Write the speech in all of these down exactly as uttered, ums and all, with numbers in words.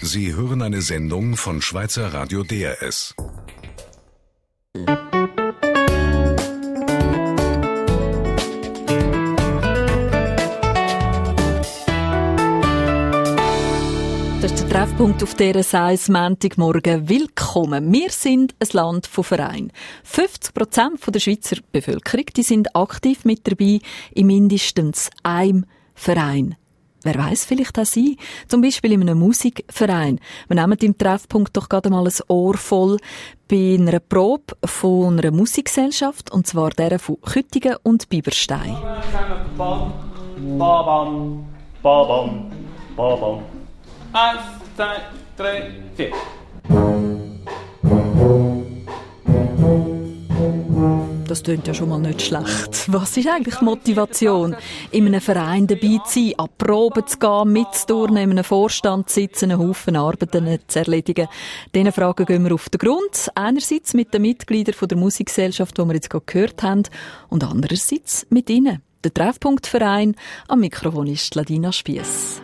Sie hören eine Sendung von Schweizer Radio D R S. Das ist der Treffpunkt auf dieser Seis Montagmorgen. Willkommen. Wir sind ein Land von Vereinen. fünfzig Prozent der Schweizer Bevölkerung die sind aktiv mit dabei in mindestens einem Verein. Wer weiss, vielleicht auch Sie, zum Beispiel in einem Musikverein. Wir nehmen im Treffpunkt doch gerade mal ein Ohr voll bei einer Probe von einer Musikgesellschaft, und zwar der von Küttingen und Biberstein. Bam, bam, bam, bam. Eins, zwei, drei, vier. Das klingt ja schon mal nicht schlecht. Was ist eigentlich die Motivation, in einem Verein dabei zu sein, an die Proben zu gehen, mitzuturnen, in einem Vorstand zu sitzen, einen Haufen Arbeiten zu erledigen? Diesen Fragen gehen wir auf den Grund. Einerseits mit den Mitgliedern der Musikgesellschaft, die wir jetzt gerade gehört haben, und andererseits mit Ihnen. Der Treffpunktverein, am Mikrofon ist Ladina Spiess.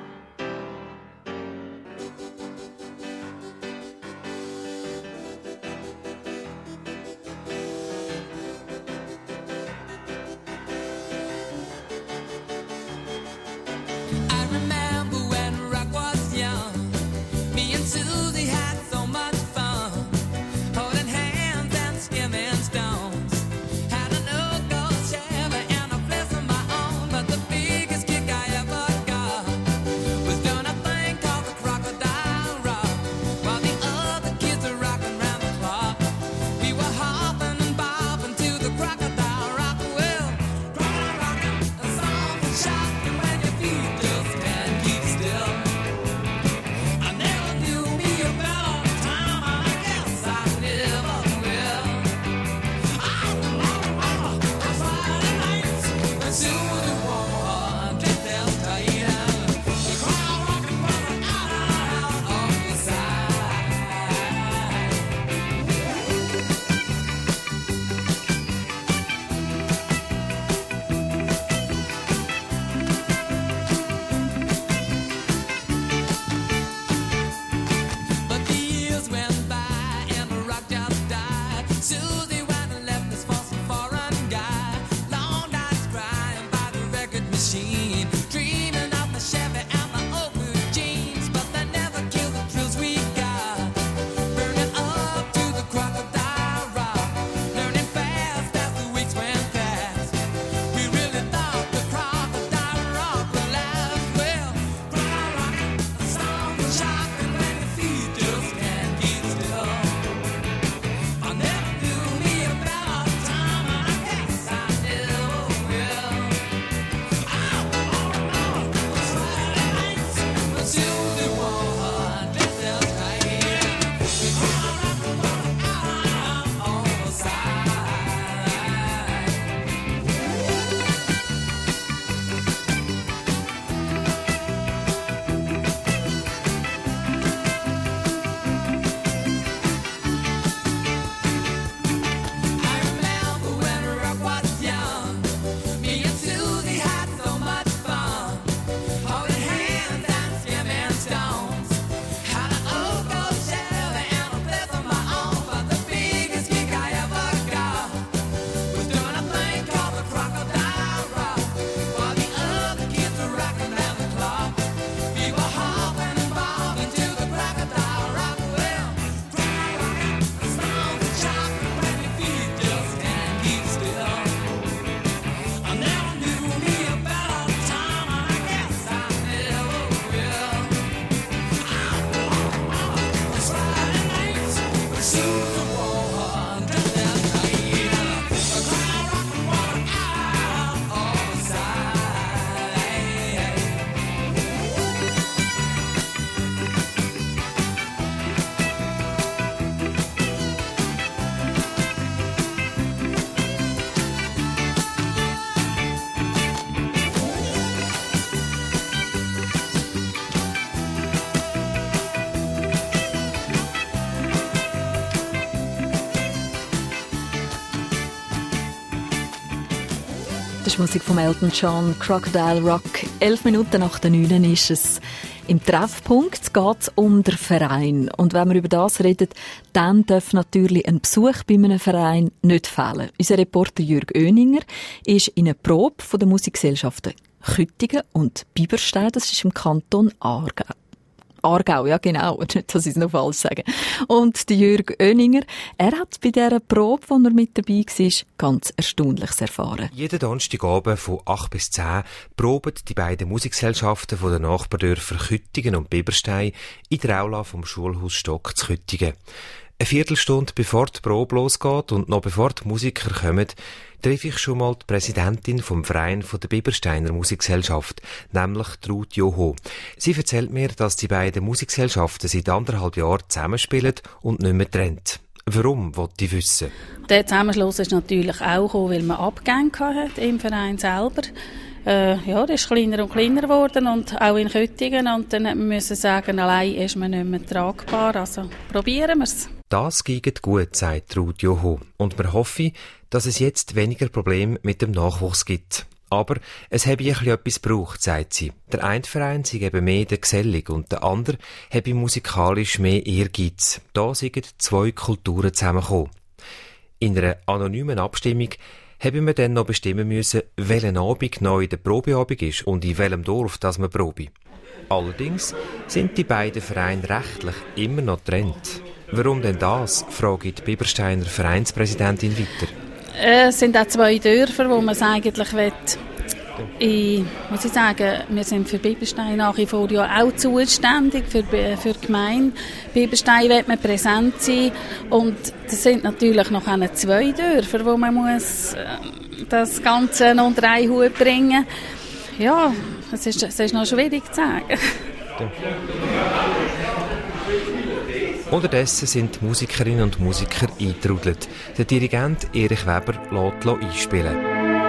Das ist Musik von Elton John, Crocodile Rock. Elf Minuten nach der neun ist es. Im Treffpunkt geht es um den Verein. Und wenn wir über das reden, dann darf natürlich ein Besuch bei einem Verein nicht fehlen. Unser Reporter Jürg Oeninger ist in einer Probe von der Musikgesellschaften Küttingen und Biberstein. Das ist im Kanton Aargau. Aargau, ja genau, nicht, dass ich es noch falsch sage. Und der Jürg Oeninger, er hat bei dieser Probe, wo er mit dabei war, ganz Erstaunliches erfahren. Jeden Donnerstagabend von acht bis zehn proben die beiden Musikgesellschaften von den Nachbardörfern Küttingen und Biberstein in der Aula vom Schulhaus Stock zu Küttingen. Eine Viertelstunde bevor die Probe losgeht und noch bevor die Musiker kommen, treffe ich schon mal die Präsidentin vom Verein von der Bibersteiner Musikgesellschaft, nämlich Ruth Joho. Sie erzählt mir, dass die beiden Musikgesellschaften seit anderthalb Jahren zusammenspielen und nicht mehr trennt. Warum, wollte ich wissen. Der Zusammenschluss ist natürlich auch gekommen, weil man Abgänge hatte im Verein selber. Äh, ja, der ist kleiner und kleiner geworden und auch in Küttingen. Und dann müssen wir sagen, allein ist man nicht mehr tragbar. Also probieren wir es. Das geht gut, sagt Ruth Joho. Und wir hoffen, dass es jetzt weniger Probleme mit dem Nachwuchs gibt. Aber es habe ein bisschen etwas gebraucht, sagt sie. Der eine Verein sei eben mehr der Gesellig und der andere habe musikalisch mehr Ehrgeiz. Da sind zwei Kulturen zusammengekommen. In einer anonymen Abstimmung haben wir dann noch bestimmen müssen, welchen Abend neu der Probeabend ist und in welchem Dorf das wir probe. Allerdings sind die beiden Vereine rechtlich immer noch getrennt. Warum denn das, frage ich die Bibersteiner Vereinspräsidentin weiter. Es sind auch zwei Dörfer, wo man es eigentlich will. Ich muss ich sagen, wir sind für Biberstein nach wie vor ja auch zuständig, für, für die Gemeinde. Biberstein will man präsent sein und das sind natürlich noch zwei Dörfer, wo man muss das Ganze unter einen Hut bringen muss. Ja, es ist, es ist noch schwierig zu sagen. Ja. Unterdessen sind die Musikerinnen und Musiker eingetrudelt. Der Dirigent Erich Weber lässt einspielen.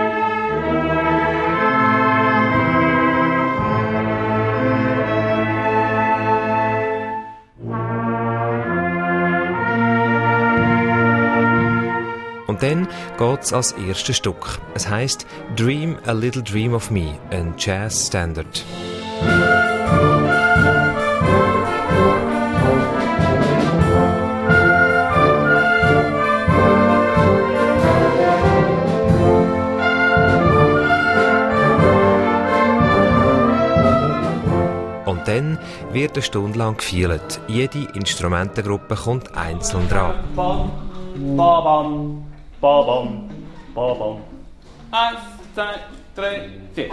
Und dann geht's als erstes Stück. Es heisst «Dream a Little Dream of Me», ein Jazz-Standard. Und dann wird eine Stunde lang gefeiert. Jede Instrumentengruppe kommt einzeln dran. Bam, bam, bam, bam. Eins, zwei, drei, vier.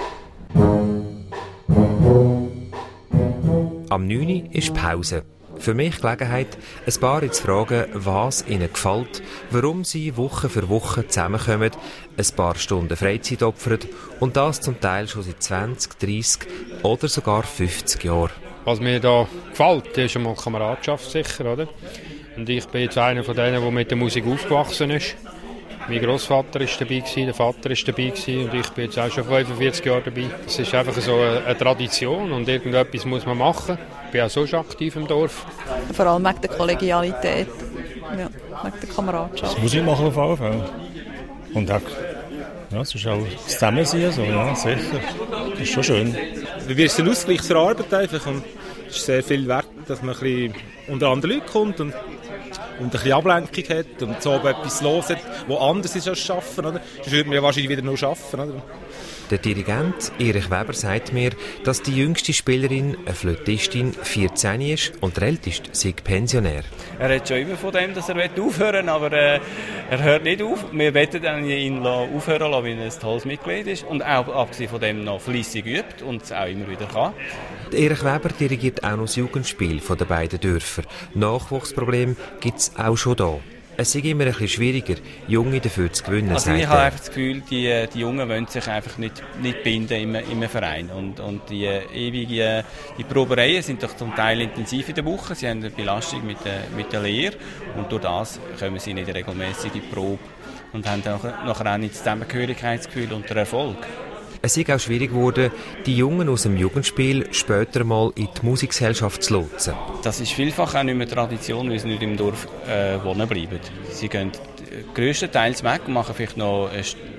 Am neun Uhr ist Pause. Für mich Gelegenheit, ein paar zu fragen, was ihnen gefällt, warum sie Woche für Woche zusammenkommen, ein paar Stunden Freizeit opfern und das zum Teil schon seit zwanzig, dreissig oder sogar fünfzig Jahren. Was mir da gefällt, ist einmal Kameradschaft sicher, oder? Und ich bin jetzt einer von denen, der mit der Musik aufgewachsen ist. Mein Grossvater war dabei, der Vater war dabei und ich bin jetzt auch schon fünfundvierzig Jahre dabei. Es ist einfach so eine Tradition und irgendetwas muss man machen. Ich bin auch so schon aktiv im Dorf. Vor allem wegen der Kollegialität, ja, wegen der Kameradschaft. Das Musik machen auf alle Fälle. Und auch, ja, es ist auch das Zusammensein, so, ja, sicher. Das ist schon schön. Wie wird es ein Ausgleich zur Arbeit einfach? Und es ist sehr viel wert, dass man ein bisschen unter andere Leute kommt und und ein bisschen Ablenkung hat und so etwas los hat, was anders ist als Arbeiten. Oder? Sonst würde man ja wahrscheinlich wieder nur arbeiten. Oder? Der Dirigent Erich Weber sagt mir, dass die jüngste Spielerin, eine Flötistin, vierzehn ist und der älteste sei Pensionär. Er hat schon immer von dem, dass er aufhören will, aber äh, er hört nicht auf. Wir wollen ihn aufhören lassen, weil er ein tolles Mitglied ist und auch abgesehen von dem noch fleissig übt und es auch immer wieder kann. Erich Weber dirigiert auch noch das Jugendspiel von den beiden Dörfern. Nachwuchsprobleme gibt es auch schon da. Es ist immer ein bisschen schwieriger, Junge dafür zu gewinnen. Also ich habe einfach das Gefühl, die, die Jungen wollen sich einfach nicht, nicht binden im, im Verein. Und, und die ewigen die Probereien sind doch zum Teil intensiv in der Woche. Sie haben eine Belastung mit der, mit der Lehre und durch das kommen sie nicht regelmäßig in die Probe und haben dann nachher auch nicht das Zusammengehörigkeitsgefühl und den Erfolg. Es ist auch schwierig geworden, die Jungen aus dem Jugendspiel später mal in die Musikgesellschaft zu lotsen. Das ist vielfach auch nicht mehr Tradition, weil sie nicht im Dorf äh, wohnen bleiben. Sie gehen grösstenteils weg und machen vielleicht noch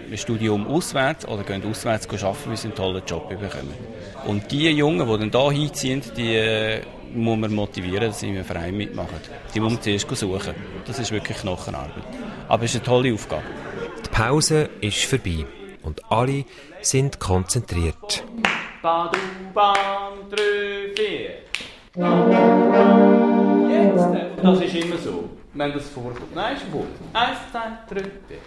ein Studium auswärts oder gehen auswärts arbeiten, weil sie einen tollen Job bekommen. Und die Jungen, die dann hier hinziehen, die äh, muss man motivieren, dass sie im Verein mitmachen. Die muss man zuerst suchen. Das ist wirklich Knochenarbeit. Aber es ist eine tolle Aufgabe. Die Pause ist vorbei und alle sind konzentriert. Badu, bam, drei, vier. Jetzt, das ist immer so. Wenn das vorkommt. Nein, ist gut. Eins, zwei, drei, vier.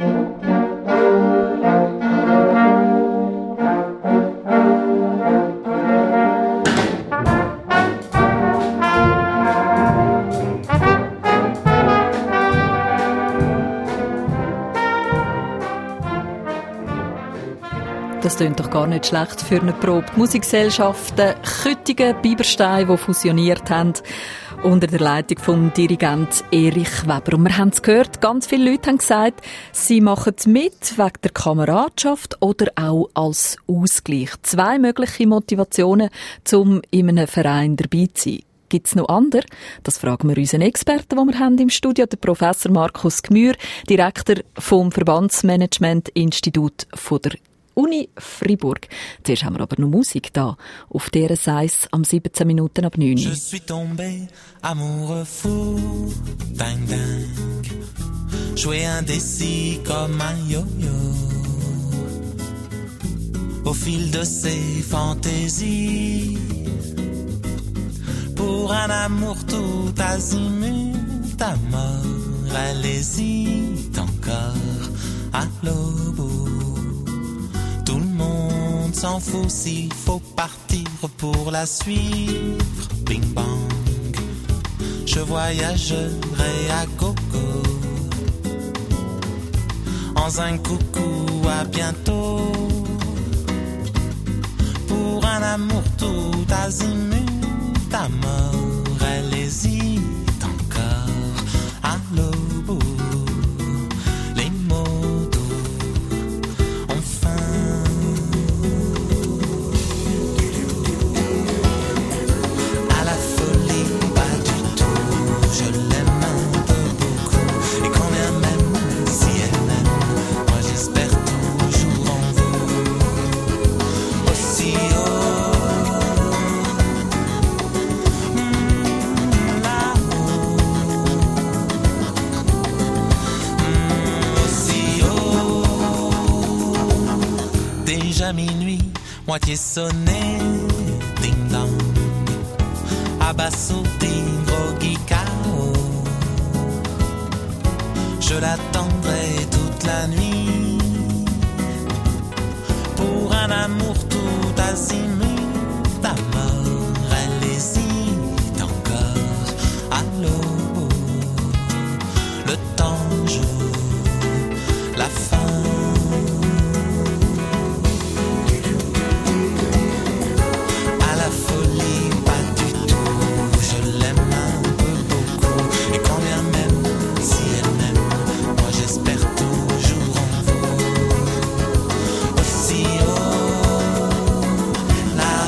Das klingt doch gar nicht schlecht für eine Probe. Die Musikgesellschaften Küttingen, Biberstein, die fusioniert haben, unter der Leitung vom Dirigent Erich Weber. Und wir haben es gehört, ganz viele Leute haben gesagt, sie machen mit wegen der Kameradschaft oder auch als Ausgleich. Zwei mögliche Motivationen, um in einem Verein dabei zu sein. Gibt es noch andere? Das fragen wir unseren Experten, den wir haben im Studio, den Professor Markus Gmür, Direktor vom Verbandsmanagement-Institut von der Uni Fribourg. Zuerst haben wir aber noch Musik da. Auf der Seis am siebzehn Minuten ab neun. Je suis tombé amoureux fou, ding ding. Jouer indécis comme un yo-yo. Au fil de ses fantaisies. Pour un amour tout azimut, à mort, elle hésite encore à l'aube. Tout le monde s'en fout s'il faut partir pour la suivre. Bing bang, je voyagerai à gogo. En un coucou, à bientôt. Pour un amour tout azimut, à mort, elle hésite encore à l'aube. Les mots minuit, moitié sonné, ding dong, abasourdi, groggy cao. Je l'attendrai toute la nuit pour un amour tout azimut, à mort, elle hésite encore à l'aube. Le temps joue la fin. La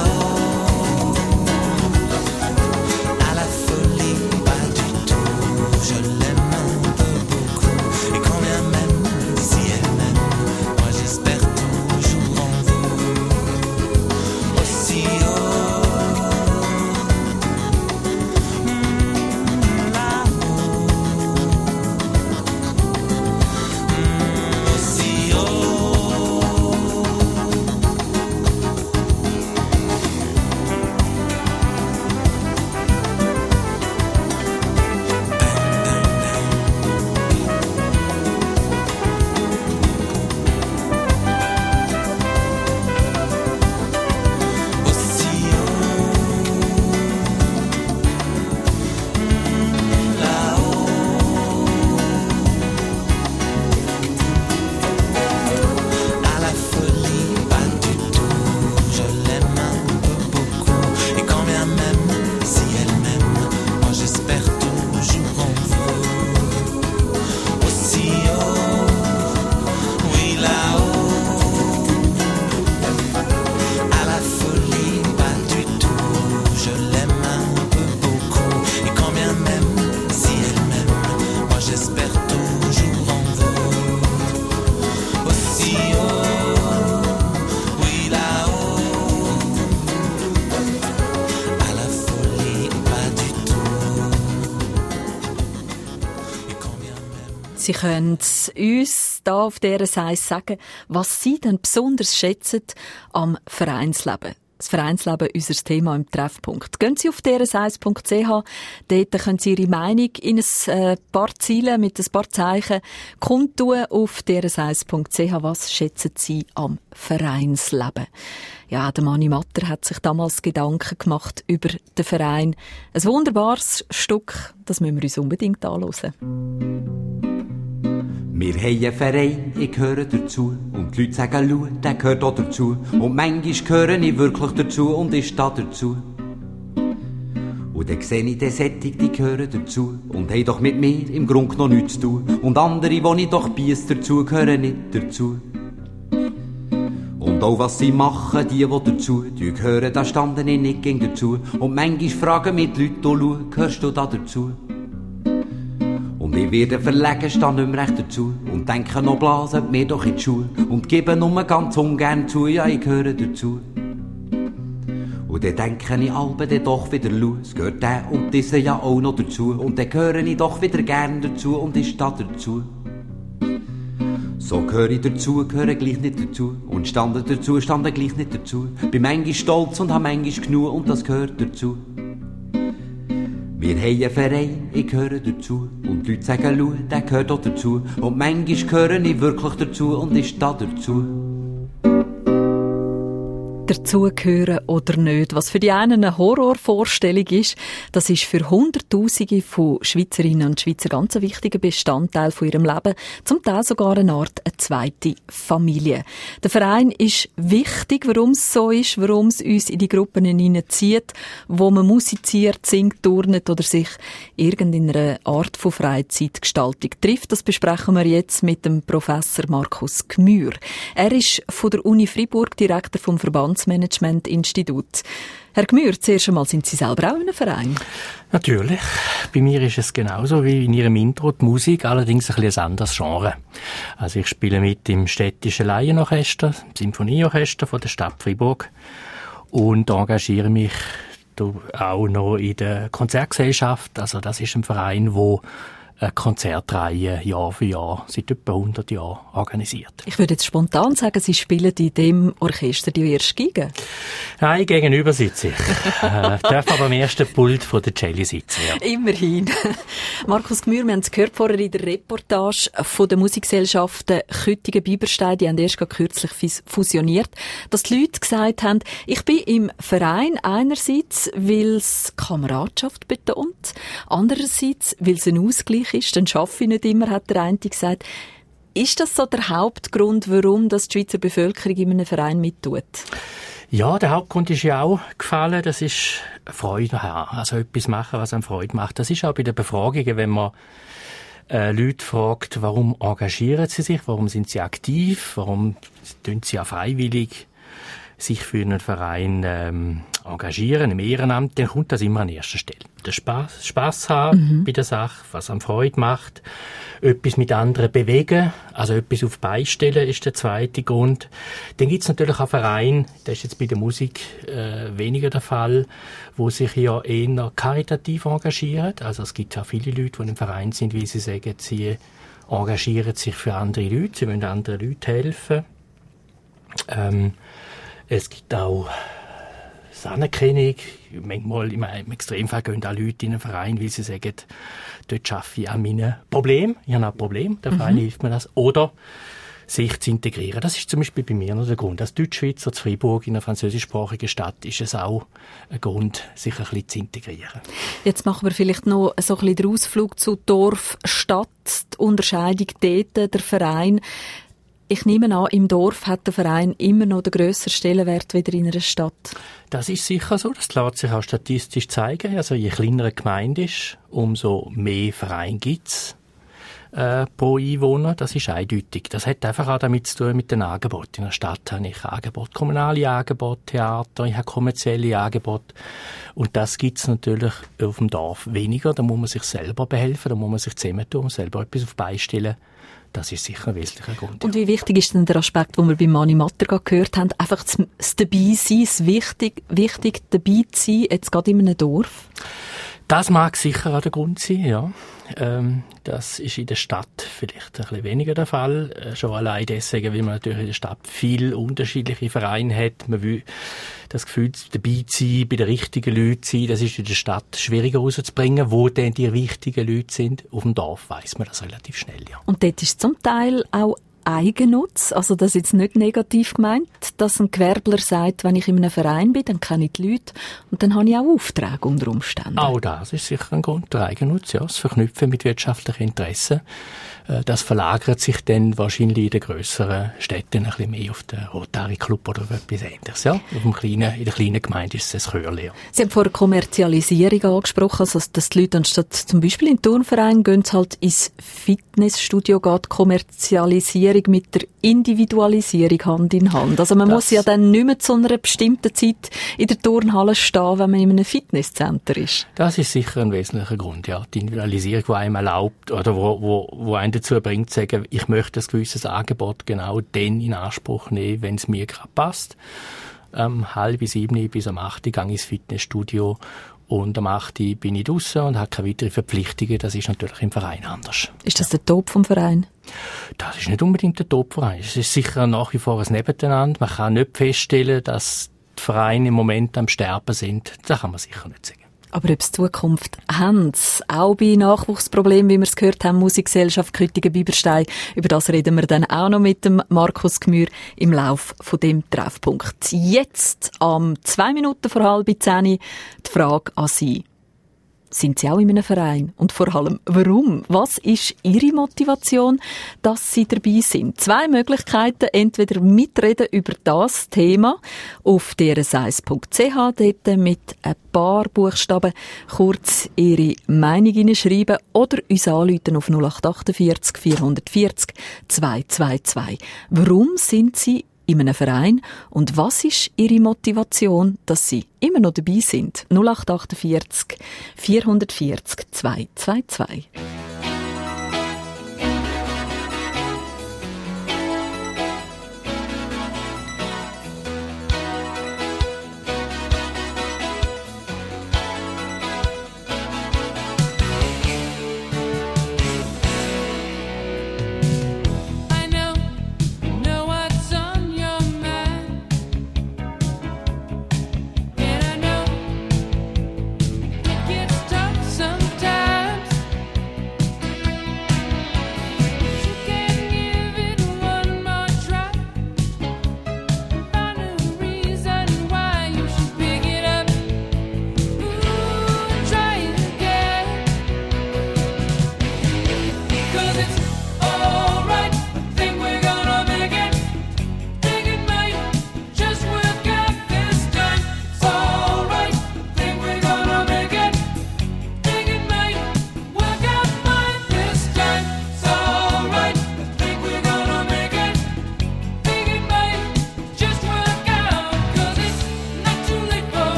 Sie können uns hier auf dieser Seite sagen, was Sie denn besonders schätzen am Vereinsleben. Das Vereinsleben, unser Thema im Treffpunkt. Gehen Sie auf d r s eins punkt c h. Dort können Sie Ihre Meinung in ein paar Ziele mit ein paar Zeichen kundtun auf d r s eins punkt c h. Was schätzen Sie am Vereinsleben? Ja, der Mani Matter hat sich damals Gedanken gemacht über den Verein. Ein wunderbares Stück, das müssen wir uns unbedingt anhören. Wir haben einen Verein, ich gehöre dazu. Und die Leute sagen, schau, der gehört auch dazu. Und manchmal gehöre ich wirklich dazu und ich stehe dazu. Und dann sehe ich den Sättig, die gehören dazu. Und haben doch mit mir im Grunde noch nichts zu tun. Und andere, die ich doch biess dazu, gehören nicht dazu. Und auch was sie machen, die, die dazu die gehören, da standen ich nicht gegen dazu. Und manchmal fragen mich die Leute, du schau, gehörst du da dazu? Und ich werde verlegen, stehe nicht mehr recht dazu. Und denke noch, blasen mir doch in die Schuhe. Und gebe nur ganz ungern zu, ja, ich gehöre dazu. Und dann denke ich albe dann doch wieder, schau, es gehört der und diese ja auch noch dazu. Und dann gehöre ich doch wieder gern dazu und ich stehe dazu. So gehöre ich dazu, gehöre gleich nicht dazu. Und stande dazu, stande gleich nicht dazu. Bin manchmal stolz und hab manchmal genug und das gehört dazu. Wir haben einen Verein, ich gehöre dazu. Und die Leute sagen, schau, der gehört auch dazu. Und manchmal gehöre ich wirklich dazu und ich stehe dazu. Dazugehören oder nicht. Was für die einen eine Horrorvorstellung ist, das ist für Hunderttausende von Schweizerinnen und Schweizer ganz ein wichtiger Bestandteil von ihrem Leben, zum Teil sogar eine Art eine zweite Familie. Der Verein ist wichtig, warum es so ist, warum es uns in die Gruppen hineinzieht, wo man musiziert, singt, turnet oder sich irgendeiner Art von Freizeitgestaltung trifft. Das besprechen wir jetzt mit dem Professor Markus Gmür. Er ist von der Uni Freiburg Direktor vom Verband Management-Institut. Herr Gmür, zuerst einmal, sind Sie selber auch in einem Verein? Natürlich. Bei mir ist es genauso wie in Ihrem Intro die Musik, allerdings ein bisschen ein anderes Genre. Also ich spiele mit im städtischen Laienorchester, Symphonieorchester von der Stadt Freiburg und engagiere mich auch noch in der Konzertgesellschaft. Also das ist ein Verein, wo eine Konzertreihe Jahr für Jahr, seit etwa hundert Jahren organisiert. Ich würde jetzt spontan sagen, Sie spielen in dem Orchester die erste Geige. Nein, gegenüber sitze ich. äh, darf aber am ersten Pult von der Celli sitzen. Ja. Immerhin. Markus Gmür, wir haben es gehört vorher in der Reportage von der Musikgesellschaften Küttingen-Biberstein, die haben erst kürzlich fusioniert, dass die Leute gesagt haben, ich bin im Verein einerseits, weil es Kameradschaft betont, andererseits, weil es ein Ausgleich ist, dann schaffe ich nicht immer, hat der eine gesagt. Ist das so der Hauptgrund, warum das die Schweizer Bevölkerung in einem Verein mittut? Ja, der Hauptgrund ist ja auch gefallen, das ist Freude haben. Also etwas machen, was einem Freude macht. Das ist auch bei den Befragungen, wenn man äh, Leute fragt, warum engagieren sie sich, warum sind sie aktiv, warum tun sie ja freiwillig sich für einen Verein ähm, engagieren, im Ehrenamt, dann kommt das immer an erster Stelle. Der Spaß, Spaß haben mhm. bei der Sache, was einem Freude macht, etwas mit anderen bewegen, also etwas auf beistellen ist der zweite Grund. Dann gibt es natürlich auch Vereine, das ist jetzt bei der Musik äh, weniger der Fall, wo sich ja eher karitativ engagieren. Also es gibt ja viele Leute, die im Verein sind, wie sie sagen, sie engagieren sich für andere Leute, sie wollen anderen Leuten helfen. Ähm, Es gibt auch das Anerkennung. Manchmal, im Extremfall gehen auch Leute in einen Verein, weil sie sagen, dort arbeite ich an meinem Problem. Ich habe ein Problem, der Verein mhm. hilft mir das. Oder sich zu integrieren. Das ist zum Beispiel bei mir noch der Grund. Als Deutschschweizer zu Freiburg in einer französischsprachigen Stadt ist es auch ein Grund, sich ein bisschen zu integrieren. Jetzt machen wir vielleicht noch so ein bisschen den Ausflug zu Dorf, Stadt, die Unterscheidung dort, der Verein. Ich nehme an, im Dorf hat der Verein immer noch den grösseren Stellenwert wieder in einer Stadt. Das ist sicher so. Das lässt sich auch statistisch zeigen. Also je kleiner eine Gemeinde ist, umso mehr Vereine gibt es äh, pro Einwohner. Das ist eindeutig. Das hat einfach auch damit zu tun mit den Angeboten. In der Stadt habe ich Angebote, kommunale Angebote, Theater, ich habe kommerzielle Angebote. Und das gibt es natürlich auf dem Dorf weniger. Da muss man sich selber behelfen, da muss man sich zusammentun, selber etwas auf beistellen. Das ist sicher ein wesentlicher Grund. Ja. Und wie wichtig ist denn der Aspekt, den wir bei Mani Matter gerade gehört haben, einfach das Dabeisein, das wichtig, wichtig dabei zu sein, jetzt gerade in einem Dorf? Das mag sicher auch der Grund sein, ja. Ähm, das ist in der Stadt vielleicht ein bisschen weniger der Fall. Äh, schon allein deswegen, weil man natürlich in der Stadt viel unterschiedliche Vereine hat. Man will das Gefühl, dabei zu sein, bei den richtigen Leuten zu sein, das ist in der Stadt schwieriger rauszubringen. Wo denn die wichtigen Leute sind, auf dem Dorf weiss man das relativ schnell, ja. Und dort ist zum Teil auch Eigennutz, also das ist jetzt nicht negativ gemeint, dass ein Gewerbler sagt, wenn ich in einem Verein bin, dann kenne ich die Leute und dann habe ich auch Aufträge unter Umständen. Auch das ist sicher ein Grund, der Eigennutz, ja, das Verknüpfen mit wirtschaftlichen Interessen. Das verlagert sich dann wahrscheinlich in den grösseren Städten ein bisschen mehr auf den Rotary Club oder etwas Ähnliches. Ja? Auf dem kleinen, in der kleinen Gemeinde ist es ein Chörli. Ja. Sie haben vorher Kommerzialisierung angesprochen, also dass die Leute anstatt zum Beispiel in den Turnverein gehen, halt ins Fitnessstudio geht, Kommerzialisierung mit der Individualisierung Hand in Hand. Also man das muss ja dann nicht mehr zu einer bestimmten Zeit in der Turnhalle stehen, wenn man in einem Fitnesscenter ist. Das ist sicher ein wesentlicher Grund, ja. Die Individualisierung, die einem erlaubt, oder wo, wo, wo einen dazu bringt, zu sagen, ich möchte ein gewisses Angebot genau dann in Anspruch nehmen, wenn es mir gerade passt. Um halb sieben bis um acht gehe ich ins Fitnessstudio und am acht bin ich draussen und habe keine weiteren Verpflichtungen. Das ist natürlich im Verein anders. Ist das der Top vom Verein? Das ist nicht unbedingt der Top-Verein. Es ist sicher nach wie vor ein Nebeneinander. Man kann nicht feststellen, dass die Vereine im Moment am Sterben sind. Das kann man sicher nicht sagen. Aber ob es Zukunft haben, auch bei Nachwuchsproblemen, wie wir es gehört haben, Musikgesellschaft Küttingen-Biberstein, über das reden wir dann auch noch mit dem Markus Gmür im Lauf von dem Treffpunkt. Jetzt, am zwei Minuten vor halb zehn, die Frage an Sie. Sind Sie auch in einem Verein? Und vor allem, warum? Was ist Ihre Motivation, dass Sie dabei sind? Zwei Möglichkeiten. Entweder mitreden über das Thema auf d r s eins punkt c h, dort mit ein paar Buchstaben kurz Ihre Meinung hineinschreiben oder uns anrufen auf null acht vier acht vier vier null zwei zwei zwei. Warum sind Sie in einem Verein und was ist Ihre Motivation, dass Sie immer noch dabei sind? null acht vier acht vier vier vier zwei zwei zwei. Sometimes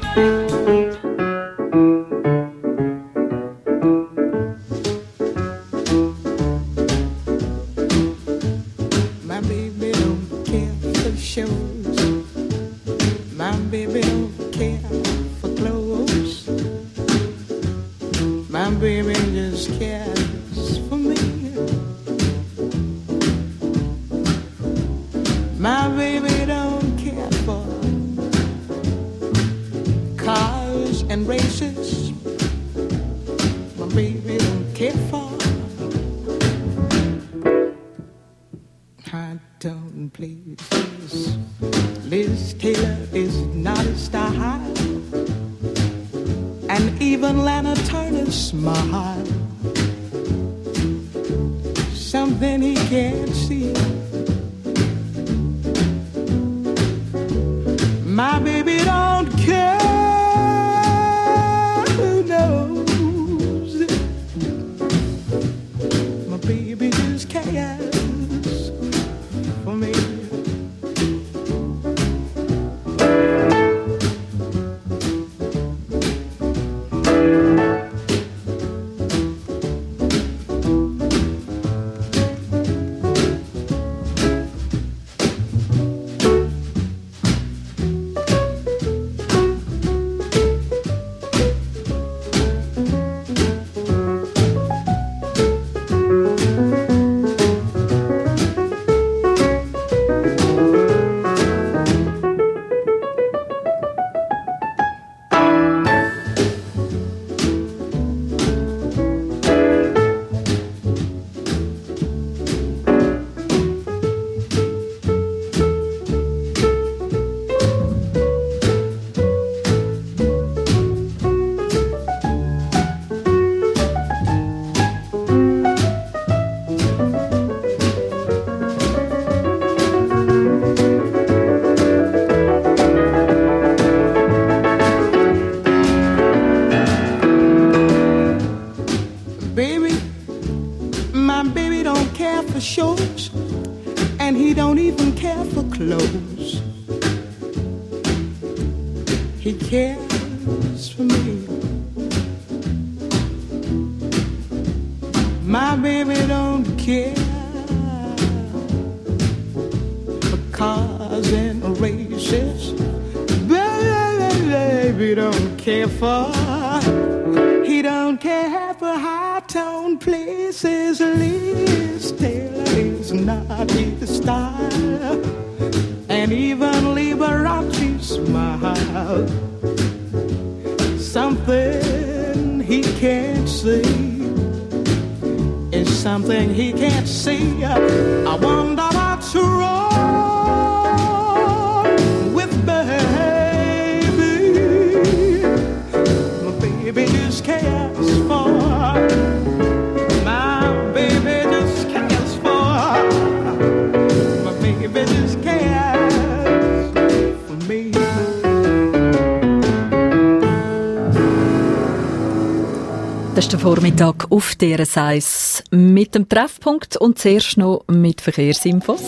Das ist der Vormittag auf D R S eins mit dem Treffpunkt und zuerst noch mit Verkehrsinfos.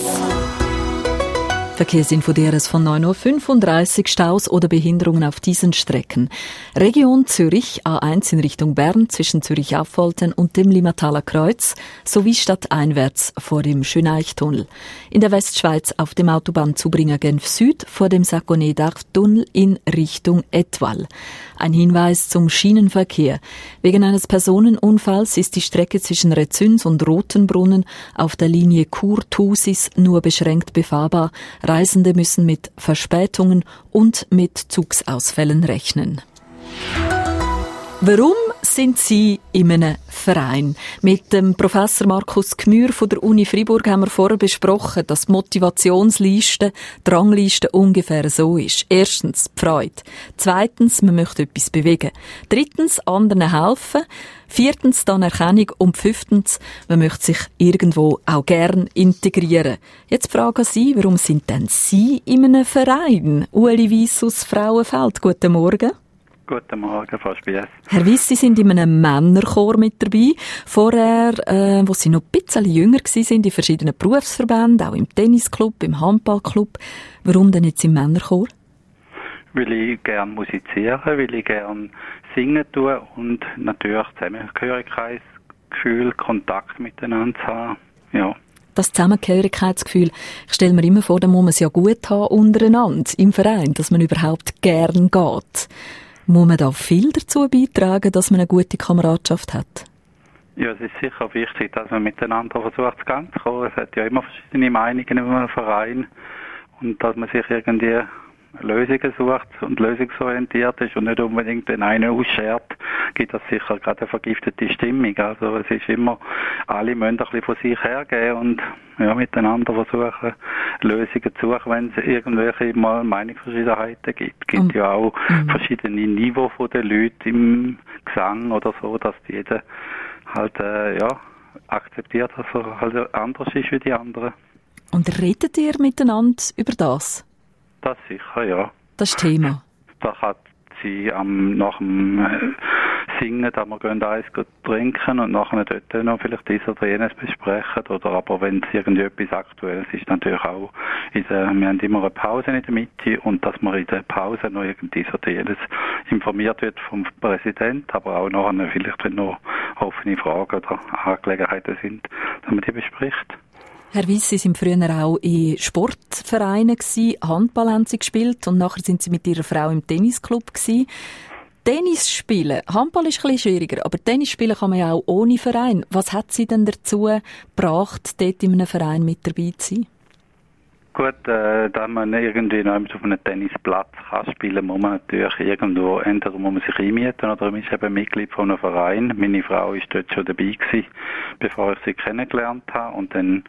Verkehrsinfo D R S von neun Uhr fünfunddreißig, Staus oder Behinderungen auf diesen Strecken. Region Zürich, A eins in Richtung Bern zwischen Zürich-Affoltern und dem Limmataler Kreuz sowie stadteinwärts vor dem Schöneichtunnel. In der Westschweiz auf dem Autobahnzubringer Genf Süd vor dem Saconnet-Tunnel in Richtung Etwall. Ein Hinweis zum Schienenverkehr. Wegen eines Personenunfalls ist die Strecke zwischen Rezüns und Rotenbrunnen auf der Linie Chur-Thusis nur beschränkt befahrbar. Reisende müssen mit Verspätungen und mit Zugsausfällen rechnen. Warum sind Sie in einem Verein? Mit dem Professor Markus Gmür von der Uni Freiburg haben wir vorher besprochen, dass die Motivationsliste, die Rangliste ungefähr so ist. Erstens die Freude. Zweitens, man möchte etwas bewegen. Drittens, anderen helfen. Viertens, dann Erkennung. Und fünftens, man möchte sich irgendwo auch gern integrieren. Jetzt fragen Sie, warum sind denn Sie in einem Verein? Ueli Weiss aus Frauenfeld, guten Morgen. Guten Morgen, Frau Spiess. Herr Weiss, Sie sind in einem Männerchor mit dabei. Vorher, äh, wo Sie noch ein bisschen jünger waren, in verschiedenen Berufsverbänden, auch im Tennisclub, im Handballclub. Warum denn jetzt im Männerchor? weil ich gerne musiziere, weil ich gerne singen tue und natürlich Zusammengehörigkeitsgefühl, Kontakt miteinander zu haben. Ja. Das Zusammengehörigkeitsgefühl, ich stelle mir immer vor, da muss man es ja gut haben untereinander im Verein, dass man überhaupt gern geht. Muss man da viel dazu beitragen, dass man eine gute Kameradschaft hat? Ja, es ist sicher wichtig, dass man miteinander versucht, zu gehen zu kommen. Es hat ja immer verschiedene Meinungen über einen Verein und dass man sich irgendwie Lösungen sucht und lösungsorientiert ist und nicht unbedingt, wenn einer ausschert, gibt das sicher gerade eine vergiftete Stimmung. Also es ist immer, alle müssen ein bisschen von sich hergeben und ja, miteinander versuchen, Lösungen zu suchen, wenn es irgendwelche mal Meinungsverschiedenheiten gibt. Es gibt mhm. ja auch mhm. verschiedene Niveaus von den Leuten im Gesang oder so, dass jeder halt äh, ja, akzeptiert, dass er halt anders ist wie die anderen. Und redet ihr miteinander über das? Das sicher, ja. Das ist Thema. Da hat sie am, nach dem äh, Singen, da wir gehen eins trinken und nachher dort noch vielleicht dies oder jenes besprechen. Oder aber wenn es irgendwie etwas Aktuelles ist, natürlich auch, in der, wir haben immer eine Pause in der Mitte und dass man in der Pause noch irgendwie so jenes informiert wird vom Präsidenten, aber auch nachher vielleicht, wenn noch offene Fragen oder Angelegenheiten sind, dass man die bespricht. Herr Wyss, Sie waren früher auch in Sportvereinen gewesen, Handball haben Sie gespielt und nachher sind Sie mit Ihrer Frau im Tennisclub gewesen. Tennis spielen, Handball ist ein bisschen schwieriger, aber Tennis spielen kann man ja auch ohne Verein. Was hat Sie denn dazu gebracht, dort in einem Verein mit dabei zu sein? Gut, äh, da man irgendwie noch auf einem Tennisplatz kann spielen, muss man natürlich irgendwo, entweder muss man sich einmieten oder man ist eben Mitglied von einem Verein. Meine Frau ist dort schon dabei gewesen, bevor ich sie kennengelernt habe und dann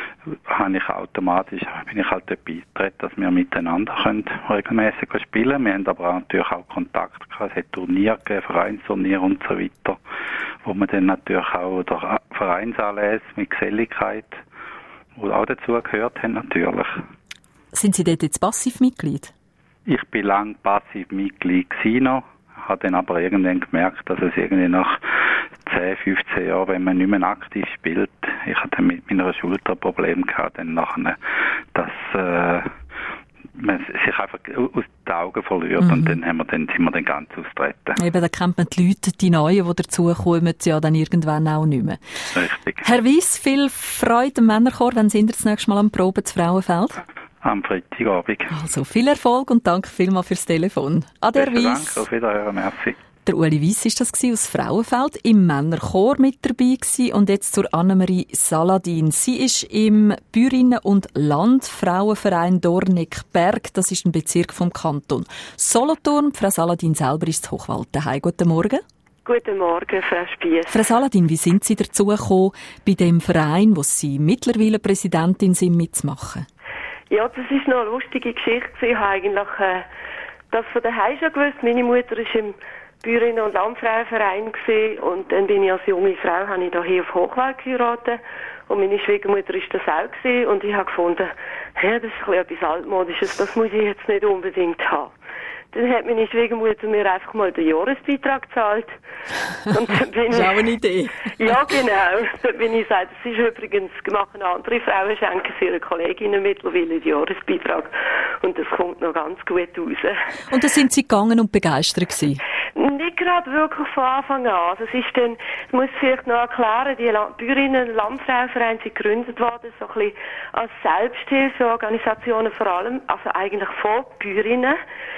habe ich automatisch, bin ich halt dort beigetreten, dass wir miteinander können regelmäßig spielen. Wir haben aber auch natürlich auch Kontakt gehabt, es hat Turniere gegeben, Vereinsturniere und so weiter, wo man dann natürlich auch der Vereinsanlässe mit Geselligkeit die auch dazu gehört haben, natürlich. Sind Sie dort jetzt Passivmitglied? Ich bin lange Passivmitglied gewesen noch, habe dann aber irgendwann gemerkt, dass es irgendwie nach zehn, fünfzehn Jahren, wenn man nicht mehr aktiv spielt, ich hatte mit meiner Schulter Probleme gehabt, dann nachher, dass äh, man sich einfach aus den Augen verliert mhm. und dann, haben wir dann sind wir dann ganz austreten. Eben, da kennt man die Leute, die Neuen, die dazukommen, ja dann irgendwann auch nicht mehr. Richtig. Herr Wyss, viel Freude im Männerchor, wenn sind ihr das nächste Mal am Proben zu Frauenfeld? Am Freitagabend. Also viel Erfolg und danke vielmals fürs Telefon. Ade, Herr Wyss. Danke, auf Wiederhören, merci. Der Uli Wyss war das aus Frauenfeld, im Männerchor mit dabei gewesen. Und jetzt zur Annemarie Saladin. Sie ist im Bäuerinnen- und Landfrauenverein Dorneckberg. Das ist ein Bezirk vom Kanton Solothurn. Frau Saladin selber ist in Hochwald daheim. Guten Morgen. Guten Morgen, Frau Spiess. Frau Saladin, wie sind Sie dazu gekommen, bei dem Verein, wo Sie mittlerweile Präsidentin sind, mitzumachen? Ja, das ist noch eine lustige Geschichte. Ich habe eigentlich äh, das von daheim schon gewusst. Meine Mutter ist im Bäuerinnen- und Landfrauenverein gewesen. Und dann bin ich als junge Frau, habe ich hier auf Hochwald geheiratet. Und meine Schwiegermutter ist das auch gewesen. Und ich habe gefunden, ja, das ist ein bisschen etwas Altmodisches, das muss ich jetzt nicht unbedingt haben. Dann hat meine Schwiegermutter mir einfach mal den Jahresbeitrag gezahlt. Und dann bin das ist auch eine Idee. Ja, genau. Dann bin ich gesagt, das ist übrigens, machen andere Frauen, schenken sie ihren Kolleginnen mittlerweile den Jahresbeitrag. Und das kommt noch ganz gut raus. Und da sind Sie gegangen und begeistert gewesen? Nicht gerade wirklich von Anfang an. Das ist dann, das muss ich vielleicht noch erklären, die Bäuerinnen- und Landfrauenvereine sind gegründet worden, so ein bisschen als Selbsthilfeorganisationen vor allem, also eigentlich von Bäuerinnen,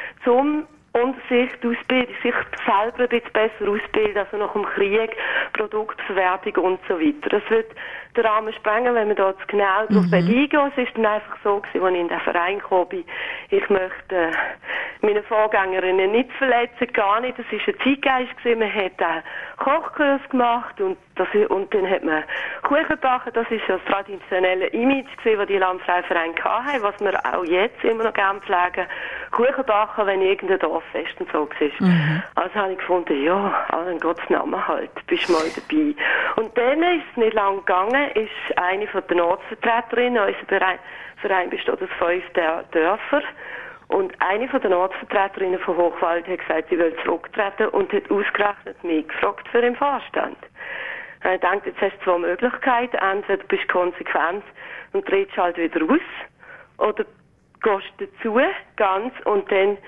zum und sich ausbilden, sich selber ein bisschen besser ausbilden, also nach dem Krieg, Produktverwertung und so weiter. Das wird den Rahmen sprengen, wenn wir da zu genau drauf mhm. eingehen. Es ist dann einfach so gewesen, als ich in den Verein gekommen bin, ich möchte äh, meine Vorgängerinnen nicht verletzen, gar nicht. Das war ein Zeitgeist gewesen. Man hat einen Kochkurs gemacht und, das, und dann hat man Kuchen gebacken. Das ist ja das traditionelle Image gewesen, das die Landfrauenvereine hatten, was wir auch jetzt immer noch gerne pflegen. Kuchen backen, wenn irgendein Dorffest und so war. Mhm. Also habe ich gefunden, ja, also in Gottes Namen halt, bist mal dabei. Und dann ist es nicht lang gegangen, ist eine von den Ortsvertreterinnen, unser Verein besteht aus fünf Dörfern, und eine von den Ortsvertreterinnen von Hochwald hat gesagt, sie will zurücktreten und hat ausgerechnet mich gefragt für den Vorstand. Ich dachte, jetzt hast du zwei Möglichkeiten, entweder bist du konsequent und trittst halt wieder raus, oder gehst dazu, ganz, und dann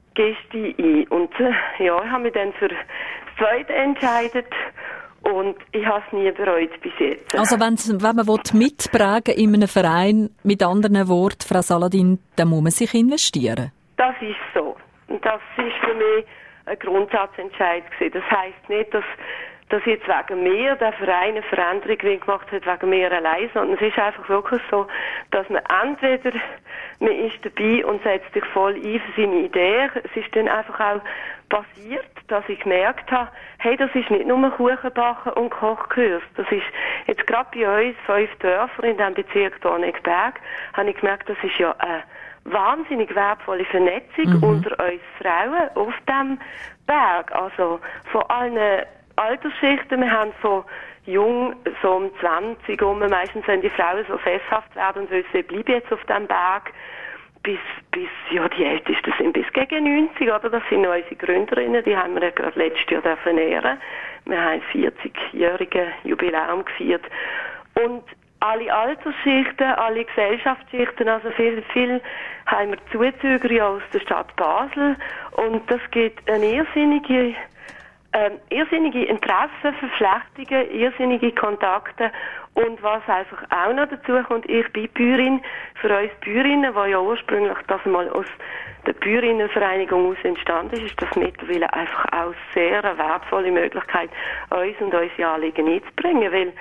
Gäste ein. Und äh, ja, ich habe mich dann für das Zweite entschieden und ich habe es nie bereut bis jetzt. Also wenn, wenn man mitprägen in einem Verein, mit anderen Worten, Frau Saladin, dann muss man sich investieren. Das ist so. Und das ist für mich ein Grundsatzentscheid gewesen. Das heisst nicht, dass, dass jetzt wegen mir der Verein eine Veränderung gemacht hat, wegen mir allein, sondern es ist einfach wirklich so, dass man entweder man ist dabei und setzt sich voll ein für seine Idee. Es ist dann einfach auch passiert, dass ich gemerkt habe, hey, das ist nicht nur Kuchenbacken und Kochkurs. Das ist jetzt gerade bei uns, fünf Dörfer in diesem Bezirk Donegberg, habe ich gemerkt, das ist ja eine wahnsinnig wertvolle Vernetzung mhm. unter uns Frauen auf dem Berg. Also von allen Altersschichten. Wir haben von jung, so um zwanzig um, meistens wenn die Frauen so sesshaft werden und wissen, ich bleibe jetzt auf dem Berg, bis, bis, ja, die Ältesten sind bis gegen neunzig, oder? Das sind noch unsere Gründerinnen, die haben wir ja gerade letztes Jahr dürfen ehren. Wir haben ein vierzigjähriges Jubiläum gefeiert. Und alle Altersschichten, alle Gesellschaftsschichten, also viel, viel haben wir Zuzüger aus der Stadt Basel. Und das gibt eine irrsinnige, äh, irrsinnige Interessenverflechtungen, irrsinnige Kontakte. Und was einfach auch noch dazu kommt, ich bin Bäuerin, für uns Bäuerinnen, die ja ursprünglich das mal aus der Bäuerinnenvereinigung aus entstanden ist, ist das mittlerweile einfach auch sehr eine wertvolle Möglichkeit, uns und unsere Anliegen einzubringen, weil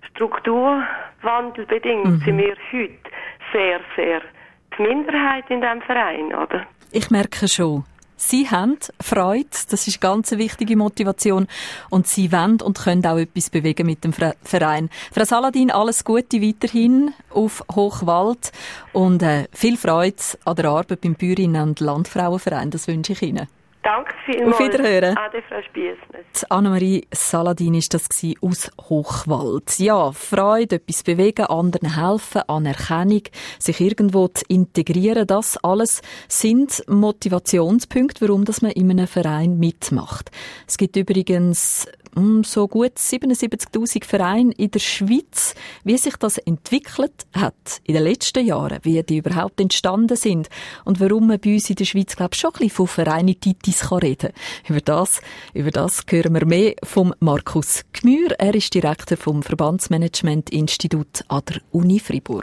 Strukturwandel bedingt mhm. sind wir heute sehr, sehr die Minderheit in diesem Verein, oder? Ich merke schon, Sie haben Freude, das ist eine ganz wichtige Motivation und Sie wollen und können auch etwas bewegen mit dem Verein. Frau Saladin, alles Gute weiterhin auf Hochwald und äh, viel Freude an der Arbeit beim Bäuerinnen- und Landfrauenverein, das wünsche ich Ihnen. Danke vielmals. Auf Wiederhören. Ade, Frau Spiessner. Annemarie Saladin war das aus Hochwald. Ja, Freude, etwas bewegen, anderen helfen, Anerkennung, sich irgendwo zu integrieren, das alles sind Motivationspunkte, warum dass man in einem Verein mitmacht. Es gibt übrigens so gut siebenundsiebzigtausend Vereine in der Schweiz. Wie sich das entwickelt hat in den letzten Jahren, wie die überhaupt entstanden sind und warum man bei uns in der Schweiz, glaube ich, schon ein bisschen von Vereinitis reden kann. Über das, über das hören wir mehr vom Markus Gmür. Er ist Direktor vom Verbandsmanagement-Institut an der Uni Freiburg.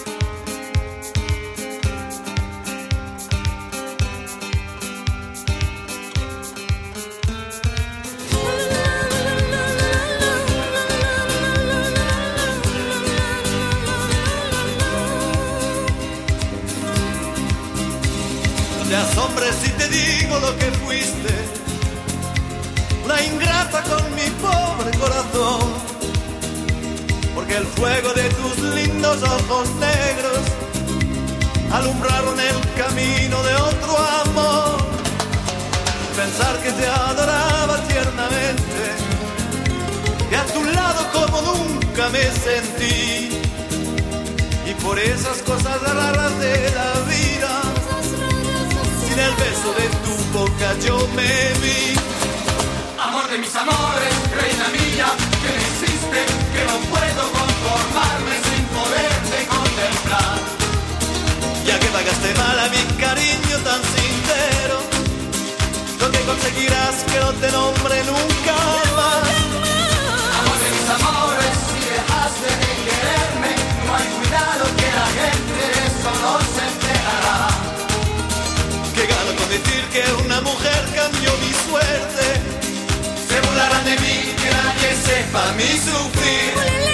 Hombre, si te digo lo que fuiste, una ingrata con mi pobre corazón, porque el fuego de tus lindos ojos negros alumbraron el camino de otro amor. Pensar que te adoraba tiernamente, que a tu lado como nunca me sentí, y por esas cosas raras de la vida, en el beso de tu boca yo me vi. Amor de mis amores, reina mía, que me hiciste, que no puedo conformarme sin poderte contemplar. Ya que pagaste mal a mi cariño tan sincero, lo que conseguirás que no te nombre nunca más. Amor de mis amores, si dejaste de quererme, no hay cuidado que la gente de eso no se enterará. Que gano con decir que una mujer cambió mi suerte. Se burlarán de mí, que nadie sepa mi sufrir.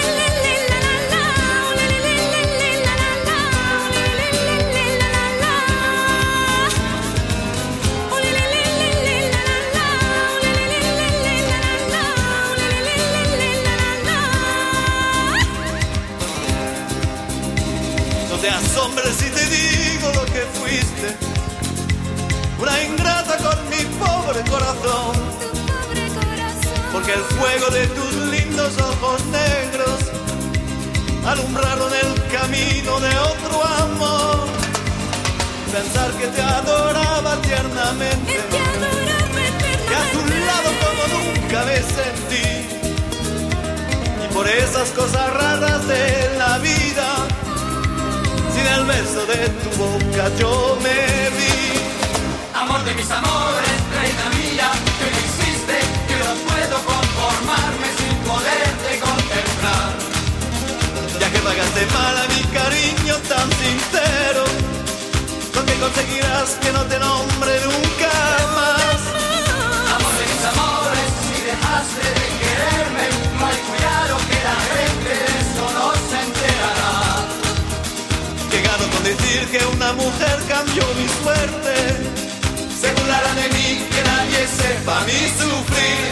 No te asombres si te digo lo que fuiste, una ingrata con mi pobre corazón, porque el fuego de tus lindos ojos negros alumbraron el camino de otro amor. Pensar que te adoraba tiernamente, que a tu lado como nunca me sentí, y por esas cosas raras de la vida, sin el beso de tu boca yo me vi. Amor de mis mis amores, reina mía, que no existe, que no puedo conformarme sin poderte contemplar. Ya que pagaste mal a mi cariño tan sincero, lo que conseguirás que no te nombre nunca más. Amor de mis amores, si dejaste de quererme, no hay cuidado que la gente de esto no se enterará. Que gano con decir que una mujer cambió mi suerte. Se burlarán de mí, que nadie sepa mi sufrir.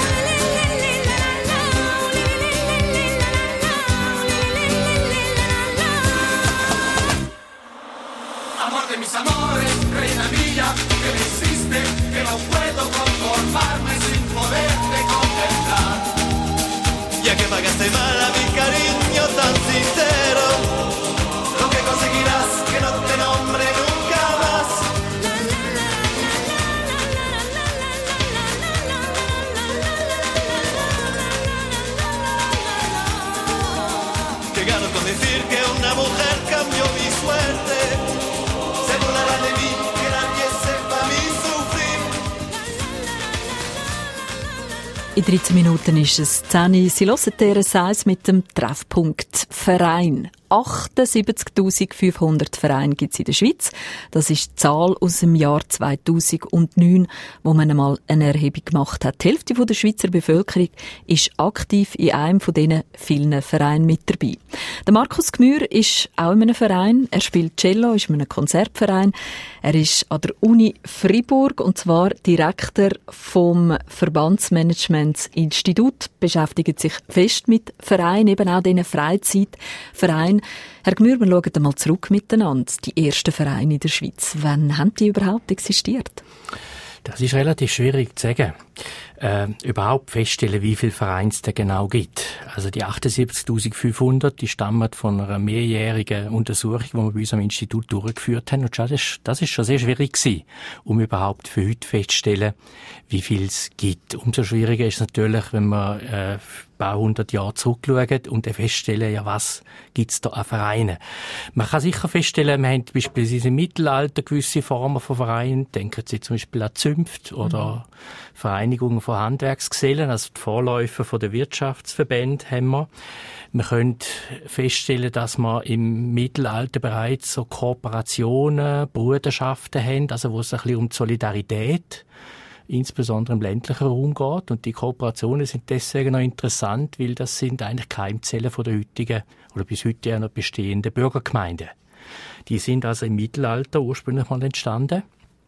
Amor de mis amores, reina mía, que no existe, que no puedo conformarme sin poderte contemplar. Ya que pagaste mal a mi cariño tan sincero, lo que conseguirás que no te nombre nunca más. Que gano con decir que una mujer cambió mi suerte. Se burlarán de mí, que nadie sepa mi sufrir. In dreizehn Minuten ist es zehn Uhr. Sie hören T R S eins mit dem Treffpunkt Verein. achtundsiebzigtausendfünfhundert Vereine gibt es in der Schweiz. Das ist die Zahl aus dem Jahr zweitausendneun, wo man einmal eine Erhebung gemacht hat. Die Hälfte der Schweizer Bevölkerung ist aktiv in einem von diesen vielen Vereinen mit dabei. Der Markus Gmür ist auch in einem Verein. Er spielt Cello, ist in einem Konzertverein. Er ist an der Uni Freiburg und zwar Direktor vom Verbandsmanagementsinstitut, beschäftigt sich fest mit Vereinen, eben auch diesen Freizeitvereinen. Herr Gmür, wir schauen einmal zurück miteinander. Die ersten Vereine in der Schweiz. Wann haben die überhaupt existiert? Das ist relativ schwierig zu sagen. Äh, überhaupt feststellen, wie viele Vereine es da genau gibt. Also die achtundsiebzigtausendfünfhundert, die stammen von einer mehrjährigen Untersuchung, die wir bei uns am Institut durchgeführt haben. Und das ist, das ist schon sehr schwierig gewesen, um überhaupt für heute festzustellen, wie viel es gibt. Umso schwieriger ist es natürlich, wenn man äh, ein paar hundert Jahre zurückschauen und dann feststellen, ja, was gibt's da an Vereinen. Man kann sicher feststellen, wir haben beispielsweise im Mittelalter gewisse Formen von Vereinen. Denken Sie zum Beispiel an Zünfte oder mhm. Vereinigungen von Handwerksgesellen, also die Vorläufer von der Wirtschaftsverbände haben wir. Wir können feststellen, dass wir im Mittelalter bereits so Kooperationen, Bruderschaften haben, also wo es ein bisschen um die Solidarität insbesondere im ländlichen Raum geht. Und die Kooperationen sind deswegen noch interessant, weil das sind eigentlich Keimzellen von der heutigen oder bis heute ja noch bestehenden Bürgergemeinden. Die sind also im Mittelalter ursprünglich mal entstanden.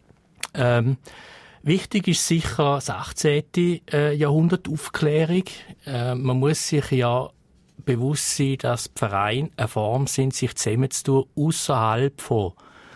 Ähm, wichtig ist sicher das achtzehnten Jahrhundert Aufklärung. Äh, man muss sich ja bewusst sein, dass die Vereine eine Form sind, sich zusammenzutun, ausserhalb von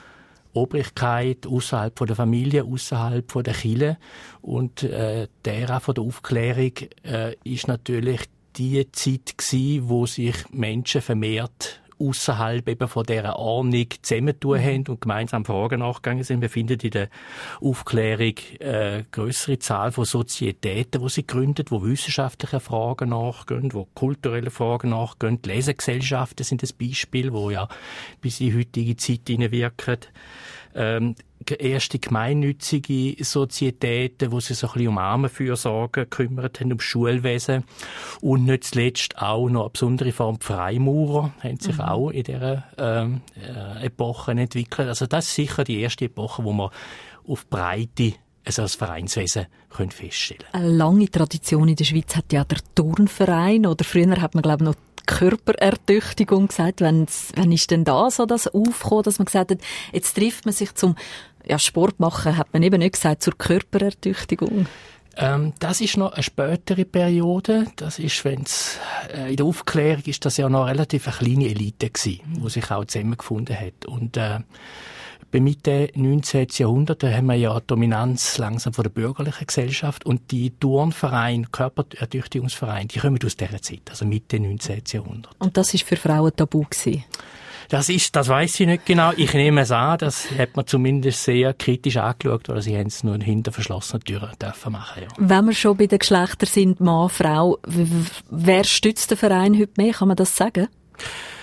Obrigkeit, außerhalb von der Familie, außerhalb von der Kirche. Und äh, der Ära von der Aufklärung äh, ist natürlich die Zeit gewesen, wo sich Menschen vermehrt außerhalb eben von dieser Ordnung zusammentun haben und gemeinsam Fragen nachgegangen sind. Wir finden in der Aufklärung eine grössere Zahl von Sozietäten, die sie gründet, wo wissenschaftliche Fragen nachgehen, wo kulturelle Fragen nachgehen. Die Lesegesellschaften sind ein Beispiel, wo ja bis in die heutige Zeit hineinwirken. Ähm, erste gemeinnützige Sozietäten, wo sich so ein bisschen um Armenfürsorge gekümmert haben, um Schulwesen. Und nicht zuletzt auch noch eine besondere Form Freimaurer haben sich mhm. auch in dieser ähm, äh, Epoche entwickelt. Also das ist sicher die erste Epoche, wo man auf Breite also als Vereinswesen können feststellen. Eine lange Tradition in der Schweiz hat ja der Turnverein, oder früher hat man, glaube ich, noch Körperertüchtigung gesagt. Wann, wann ist denn da so das aufgekommen, dass man gesagt hat, jetzt trifft man sich zum ja, Sport machen, hat man eben nicht gesagt, zur Körperertüchtigung? Ähm, das ist noch eine spätere Periode. Das ist, wenn's, äh, in der Aufklärung ist das ja noch relativ eine kleine Elite gewesen, die sich auch zusammengefunden hat. Und, äh, bei Mitte neunzehnten Jahrhundert haben wir ja die Dominanz langsam von der bürgerlichen Gesellschaft und die Turnvereine, Körperertüchtigungsvereine, die kommen aus dieser Zeit, also Mitte neunzehnten Jahrhundert. Und das ist für Frauen tabu gewesen? Das ist, das weiss ich nicht genau. Ich nehme es an, das hat man zumindest sehr kritisch angeschaut, weil sie haben es nur hinter verschlossenen Türen dürfen machen. Ja. Wenn wir schon bei den Geschlechtern sind, Mann, Frau, wer stützt den Verein heute mehr? Kann man das sagen?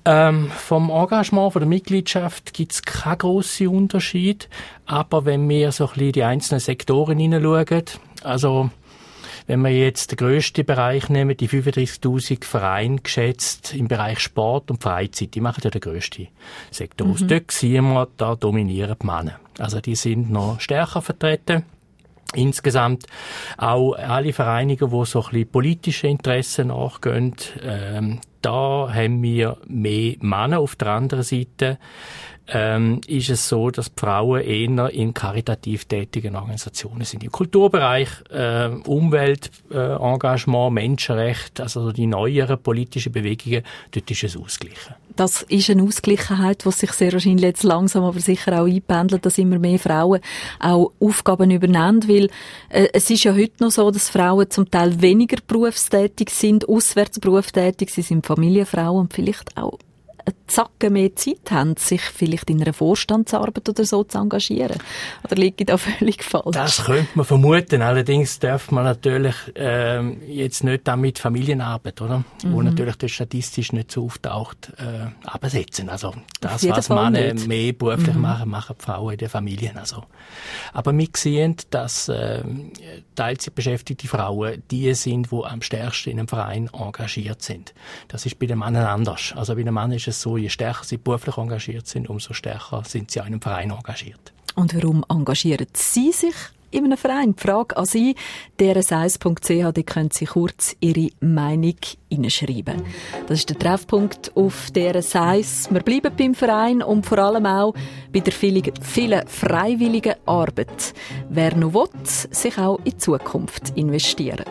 Ähm, vom Engagement, von der Mitgliedschaft gibt es keinen grossen Unterschied. Aber wenn wir so ein bisschen die einzelnen Sektoren hineinschauen, also wenn wir jetzt den grössten Bereich nehmen, die fünfunddreissigtausend Vereine geschätzt im Bereich Sport und Freizeit, die machen ja den grössten Sektor aus. Mhm. Dort sehen wir, da dominieren die Männer. Also die sind noch stärker vertreten. Insgesamt auch alle Vereinigungen, die so ein bisschen politische Interessen nachgehen, ähm, da haben wir mehr Männer. Auf der anderen Seite ähm, ist es so, dass die Frauen eher in karitativ tätigen Organisationen sind. Im Kulturbereich, äh, Umweltengagement, äh, Menschenrechte, also die neueren politischen Bewegungen, dort ist es ausgeglichen. Das ist eine Ausgleichheit, die sich sehr wahrscheinlich jetzt langsam aber sicher auch einpendelt, dass immer mehr Frauen auch Aufgaben übernehmen, weil äh, es ist ja heute noch so, dass Frauen zum Teil weniger berufstätig sind, auswärts berufstätig, sie sind Familienfrauen und vielleicht auch einen Zacken mehr Zeit haben, sich vielleicht in einer Vorstandsarbeit oder so zu engagieren. Oder liege ich da völlig falsch? Das könnte man vermuten. Allerdings darf man natürlich ähm, jetzt nicht damit Familienarbeit, oder? Mhm. Wo natürlich das statistisch nicht so auftaucht, äh, absetzen. Also das, was Männer mehr beruflich mhm. machen, machen die Frauen in den Familien. Also. Aber wir sehen, dass äh, Teilzeitbeschäftigte Frauen die sind, die am stärksten in einem Verein engagiert sind. Das ist bei den Männern anders. Also bei den Männern ist es so, je stärker sie beruflich engagiert sind, umso stärker sind sie in einem Verein engagiert. Und warum engagieren Sie sich in einem Verein? Die Frage an Sie, d r s eins punkt c h, da können Sie kurz Ihre Meinung hineinschreiben. Das ist der Treffpunkt auf D R S eins. Wir bleiben beim Verein und vor allem auch bei der vielen, vielen freiwilligen Arbeit. Wer noch will, sich auch in die Zukunft investieren.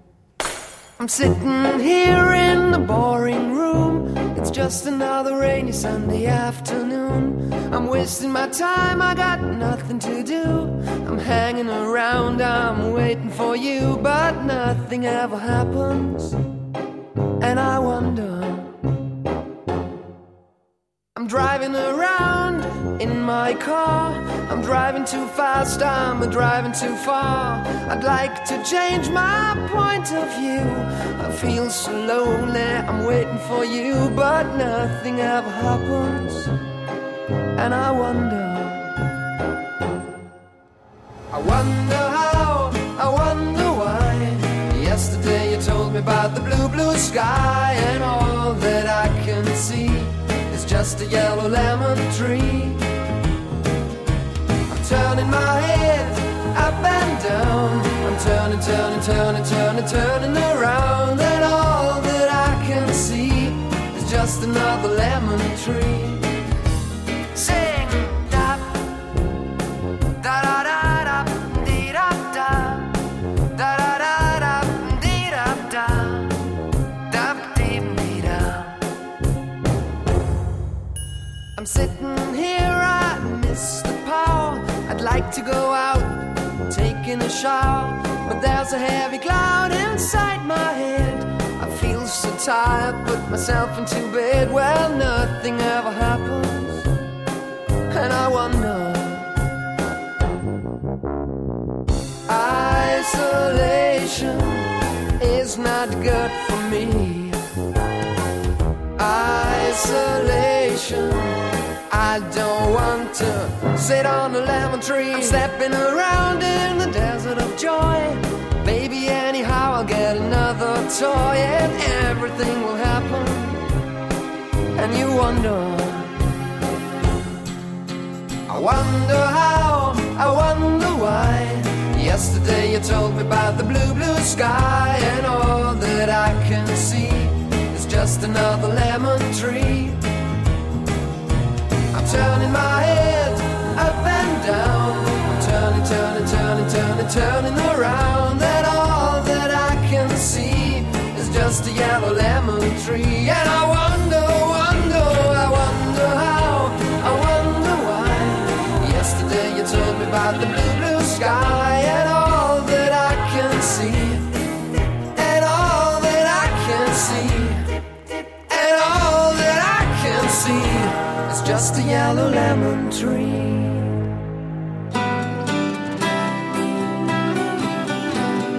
I'm sitting here in the boring room. It's just another rainy Sunday afternoon. I'm wasting my time, I got nothing to do. I'm hanging around, I'm waiting for you, but nothing ever happens. And I wonder, I'm driving around in my car. I'm driving too fast, I'm driving too far. I'd like to change my point of view. I feel so lonely, I'm waiting for you, but nothing ever happens. And I wonder, I wonder how, I wonder why. Yesterday you told me about the blue, blue sky, and all that I can see is just a yellow lemon tree. I'm turning my head up and down. I'm turning, turning, turning, turning, turning around, and all that I can see is just another lemon tree. Sing da da da da da dee da da da da da da dee da da da dee dee da. I'm sitting here, I miss the power. I'd like to go out, taking a shower, but there's a heavy cloud inside my head. I feel so tired, put myself into bed. Well, nothing ever happens, and I wonder, isolation is not good for me. Isolation, I don't want to sit on a lemon tree. I'm stepping around in the desert of joy. Maybe anyhow I'll get another toy, and everything will happen. And you wonder, I wonder how, I wonder why. Yesterday you told me about the blue, blue sky, and all that I can see is just another lemon tree. I'm turning my head up and down. I'm turning, turning, turning, turning, turning around, and all that I can see is just a yellow lemon tree. And I wonder, wonder, I wonder how, I wonder why. Yesterday you told me about the blue, blue sky, and all that I can see, and all that I can see, and all that I can see is just a yellow lemon tree.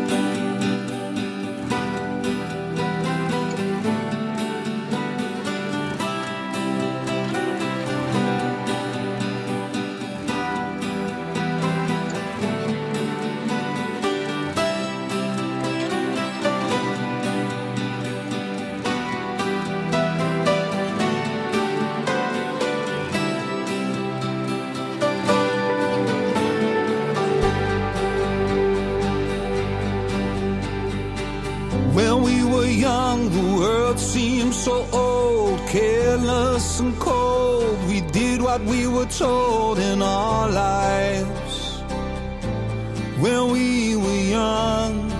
young, the world seemed so old, careless and cold. We did what we were told in our lives when we were young.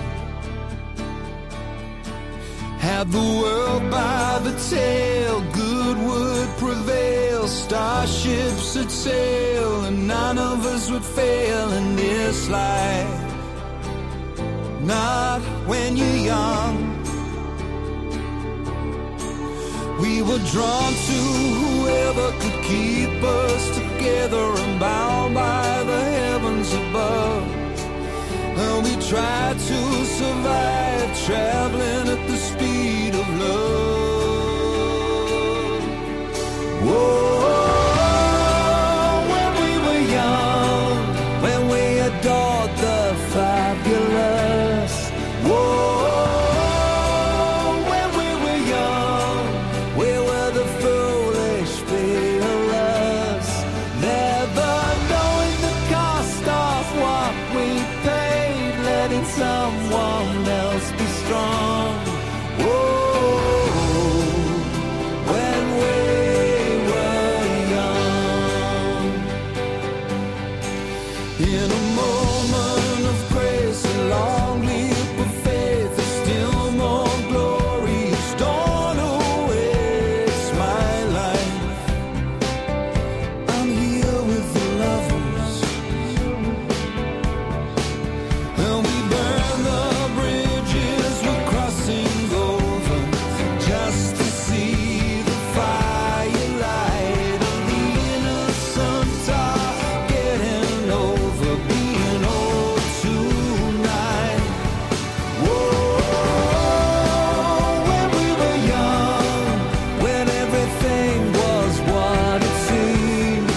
Had the world by the tail, good would prevail, starships would sail, and none of us would fail in this life. Not when you're young. We were drawn to whoever could keep us together and bound by the heavens above. And we tried to survive, traveling at the speed of love. Whoa, when we were young, when we adored the fabulous. Whoa, when we were young, we were the foolish fearless, never knowing the cost of what we paid, letting someone else be strong. Whoa, when we were young. In a moment of grace, a long leap of faith, a still more glorious dawn awaits my life. I'm here with the lovers, and we burn the bridges we're crossing over, just to see the firelight of the innocent are getting over being old tonight. Whoa, when we were young, when everything was what it seemed.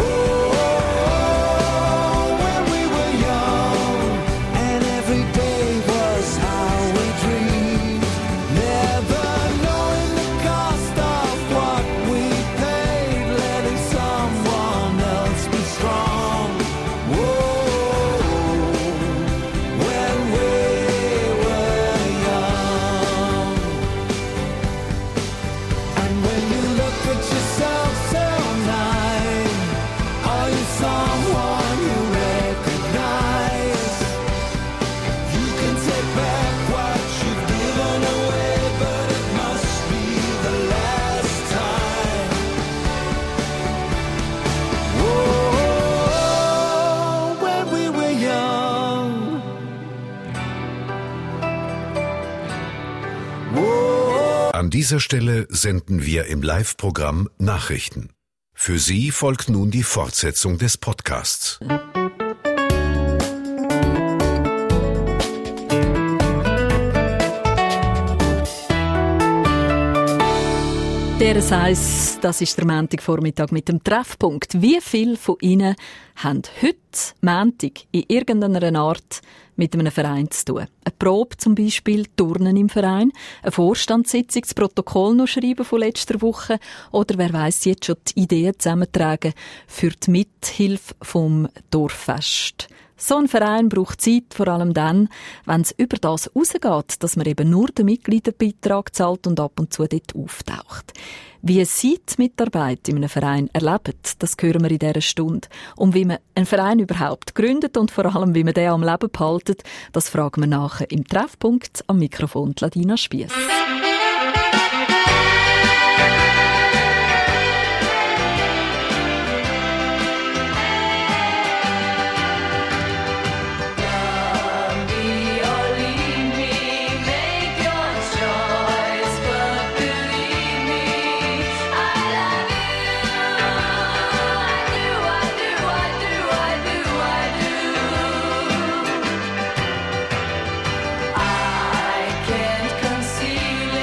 Whoa, when we were young, and every day was how we dreamed, never knowing the cost of what we paid, letting someone else be strong. Whoa, when we were young. And when you look at yourself tonight, are you someone you recognize? You can take back what you've given away, but it must be the last time. Whoa, when we were young. Whoa. An dieser Stelle senden wir im Live-Programm Nachrichten. Für Sie folgt nun die Fortsetzung des Podcasts. Der Seis, das ist der Montagvormittag mit dem Treffpunkt. Wie viele von Ihnen haben heute, Montag, in irgendeiner Art mit einem Verein zu tun? Eine Probe zum Beispiel, Turnen im Verein, eine Vorstandssitzung, das Protokoll noch schreiben von letzter Woche oder wer weiss jetzt schon die Ideen zusammentragen für die Mithilfe vom Dorffest. So ein Verein braucht Zeit, vor allem dann, wenn es über das rausgeht, dass man eben nur den Mitgliederbeitrag zahlt und ab und zu dort auftaucht. Wie Sie die Mitarbeit in einem Verein erleben, das hören wir in dieser Stunde. Und wie man einen Verein überhaupt gründet und vor allem, wie man den am Leben behaltet, das fragen wir nachher im Treffpunkt am Mikrofon Ladina Spiess. I can't conceal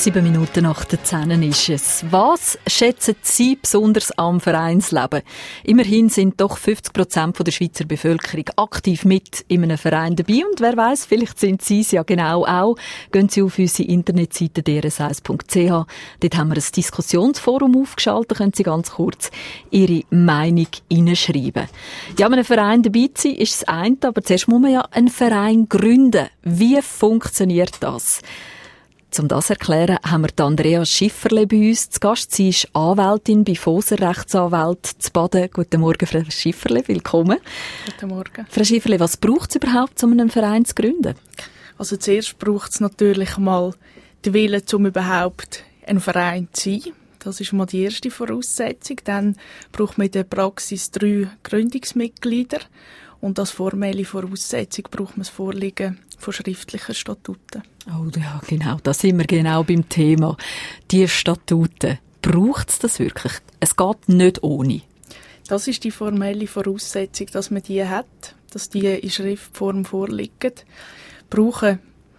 Sieben Minuten nach der zehn ist es. Was schätzen Sie besonders am Vereinsleben? Immerhin sind doch fünfzig Prozent der Schweizer Bevölkerung aktiv mit in einem Verein dabei. Und wer weiss, vielleicht sind Sie es ja genau auch. Gehen Sie auf unsere Internetseite d r s eins punkt c h. Dort haben wir ein Diskussionsforum aufgeschaltet. Können Sie ganz kurz Ihre Meinung hineinschreiben. Ja, einem Verein dabei zu sein, ist das eine. Aber zuerst muss man ja einen Verein gründen. Wie funktioniert das? Um das zu erklären, haben wir die Andrea Schifferle bei uns zu Gast. Sie ist Anwältin bei Foser, Rechtsanwalt zu Baden. Guten Morgen, Frau Schifferle, willkommen. Guten Morgen. Frau Schifferle, was braucht es überhaupt, um einen Verein zu gründen? Also zuerst braucht es natürlich mal den Willen, um überhaupt ein Verein zu sein. Das ist mal die erste Voraussetzung. Dann braucht man in der Praxis drei Gründungsmitglieder. Und als formelle Voraussetzung braucht man das Vorliegen von schriftlichen Statuten. Oh ja, genau. Da sind wir genau beim Thema. Die Statuten. Braucht es das wirklich? Es geht nicht ohne. Das ist die formelle Voraussetzung, dass man die hat, dass die in Schriftform vorliegen. Brauchen.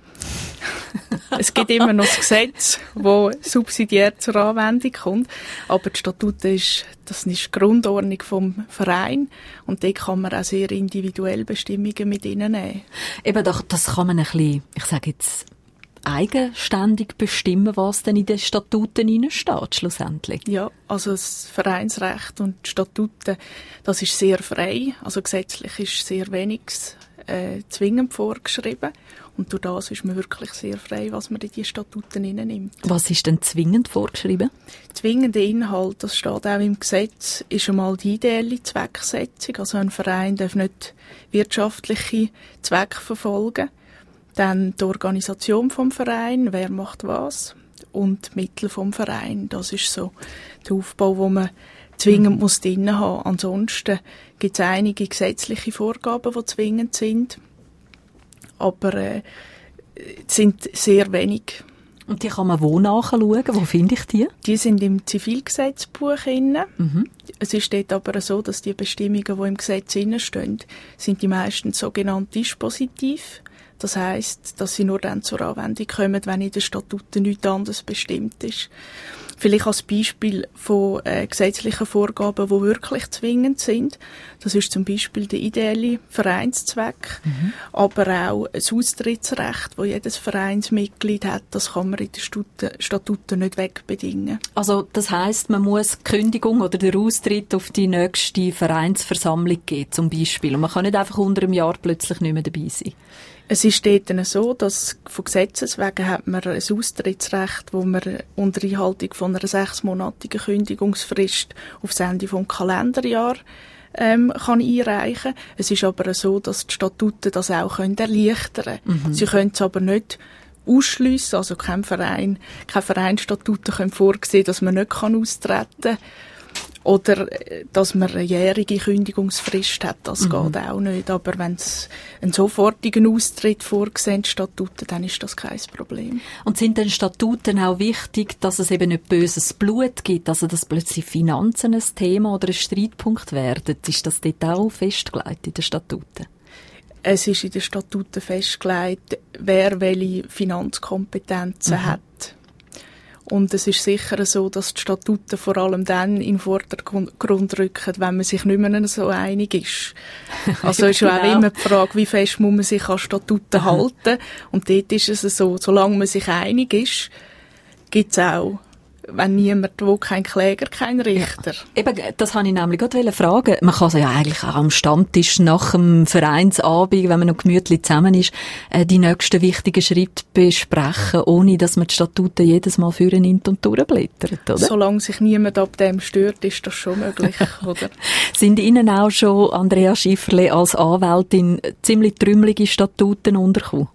Es gibt immer noch das Gesetz, das subsidiär zur Anwendung kommt. Aber die Statute ist, das ist die Grundordnung vom Verein. Und dort kann man auch sehr individuell Bestimmungen mit reinnehmen. Eben, das kann man ein bisschen, ich sage jetzt, eigenständig bestimmen, was denn in den Statuten hineinsteht, schlussendlich. Ja, also das Vereinsrecht und die Statuten, das ist sehr frei. Also gesetzlich ist sehr wenig äh, zwingend vorgeschrieben. Und durch das ist man wirklich sehr frei, was man in die Statuten hineinnimmt. Was ist denn zwingend vorgeschrieben? Zwingender Inhalt, das steht auch im Gesetz, ist einmal die ideelle Zwecksetzung. Also ein Verein darf nicht wirtschaftliche Zwecke verfolgen. Dann die Organisation vom Verein, wer macht was. Und die Mittel vom Verein, das ist so der Aufbau, den man zwingend mhm. muss drin haben. Ansonsten gibt es einige gesetzliche Vorgaben, die zwingend sind. Aber äh, sind sehr wenig. Und die kann man wo nachschauen? Wo finde ich die? Die sind im Zivilgesetzbuch drin. Mhm. Es ist dort aber so, dass die Bestimmungen, die im Gesetz drin stehen, sind die meistens sogenannt dispositiv. Das heisst, dass sie nur dann zur Anwendung kommen, wenn in den Statuten nichts anderes bestimmt ist. Vielleicht als Beispiel von äh, gesetzlichen Vorgaben, die wirklich zwingend sind. Das ist zum Beispiel der ideelle Vereinszweck, mhm. aber auch das Austrittsrecht, das jedes Vereinsmitglied hat. Das kann man in den Statuten, Statuten nicht wegbedingen. Also das heisst, man muss Kündigung oder den Austritt auf die nächste Vereinsversammlung geben, zum Beispiel. Und man kann nicht einfach unter einem Jahr plötzlich nicht mehr dabei sein. Es ist dort so, dass von Gesetzes wegen hat man ein Austrittsrecht, wo man unter Einhaltung von einer sechsmonatigen Kündigungsfrist aufs Ende des Kalenderjahres ähm, kann einreichen. Es ist aber so, dass die Statuten das auch können erleichtern können. Mhm. Sie können es aber nicht ausschliessen, also kein Verein, keine Vereinsstatuten können vorsehen, dass man nicht austreten kann. Oder dass man eine jährige Kündigungsfrist hat, das mhm. geht auch nicht. Aber wenn es einen sofortigen Austritt vorgesehen Statuten, dann ist das kein Problem. Und sind denn Statuten auch wichtig, dass es eben nicht böses Blut gibt, also dass plötzlich Finanzen ein Thema oder ein Streitpunkt werden? Ist das dort auch festgelegt in den Statuten? Es ist in den Statuten festgelegt, wer welche Finanzkompetenzen mhm. hat. Und es ist sicher so, dass die Statuten vor allem dann in den Vordergrund rücken, wenn man sich nicht mehr so einig ist. Also ist ja genau. auch immer die Frage, wie fest muss man sich an Statuten halten. Und dort ist es so, solange man sich einig ist, gibt es auch, wenn niemand will, kein Kläger, kein Richter. Ja. Eben, das wollte ich nämlich gerade fragen. Man kann ja eigentlich auch am Stammtisch nach dem Vereinsabend, wenn man noch gemütlich zusammen ist, die nächsten wichtigen Schritte besprechen, ohne dass man die Statuten jedes Mal für nimmt und durchblättert, oder? Solange sich niemand ab dem stört, ist das schon möglich, oder? Sind Ihnen auch schon, Andrea Schifferle, als Anwältin ziemlich trümmelige Statuten untergekommen?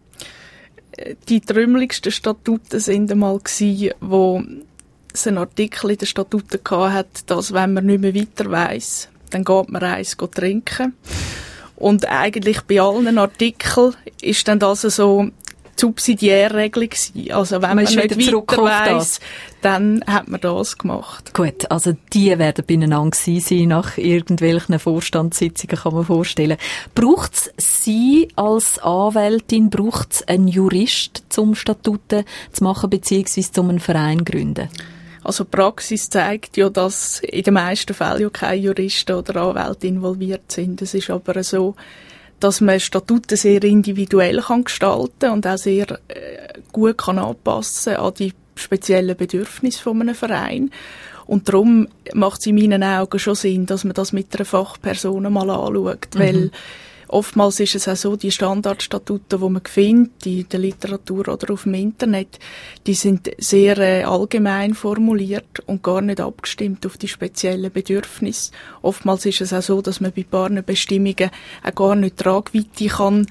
Die trümmeligsten Statuten sind einmal gewesen, wo es einen Artikel in den Statuten hatte, dass, wenn man nicht mehr weiter weiss, dann geht man eins trinken. Und eigentlich bei allen Artikeln ist dann das so, Subsidiärregelung gewesen. Also wenn man, man nicht weiter weiss, dann hat man das gemacht. Gut, also die werden beieinander gewesen sein nach irgendwelchen Vorstandssitzungen, kann man vorstellen. Braucht es Sie als Anwältin, braucht es einen Jurist, zum Statuten zu machen, beziehungsweise zum einen Verein zu gründen? Also die Praxis zeigt ja, dass in den meisten Fällen ja keine Juristen oder Anwälte involviert sind. Es ist aber so, dass man Statuten sehr individuell kann gestalten und auch sehr äh, gut kann anpassen an die speziellen Bedürfnisse von einem Verein. Und darum macht es in meinen Augen schon Sinn, dass man das mit einer Fachperson mal anschaut, mhm. weil oftmals ist es auch so, die Standardstatuten, die man findet, in der Literatur oder auf dem Internet, die sind sehr äh, allgemein formuliert und gar nicht abgestimmt auf die speziellen Bedürfnisse. Oftmals ist es auch so, dass man bei ein paar Bestimmungen auch gar nicht Tragweite kann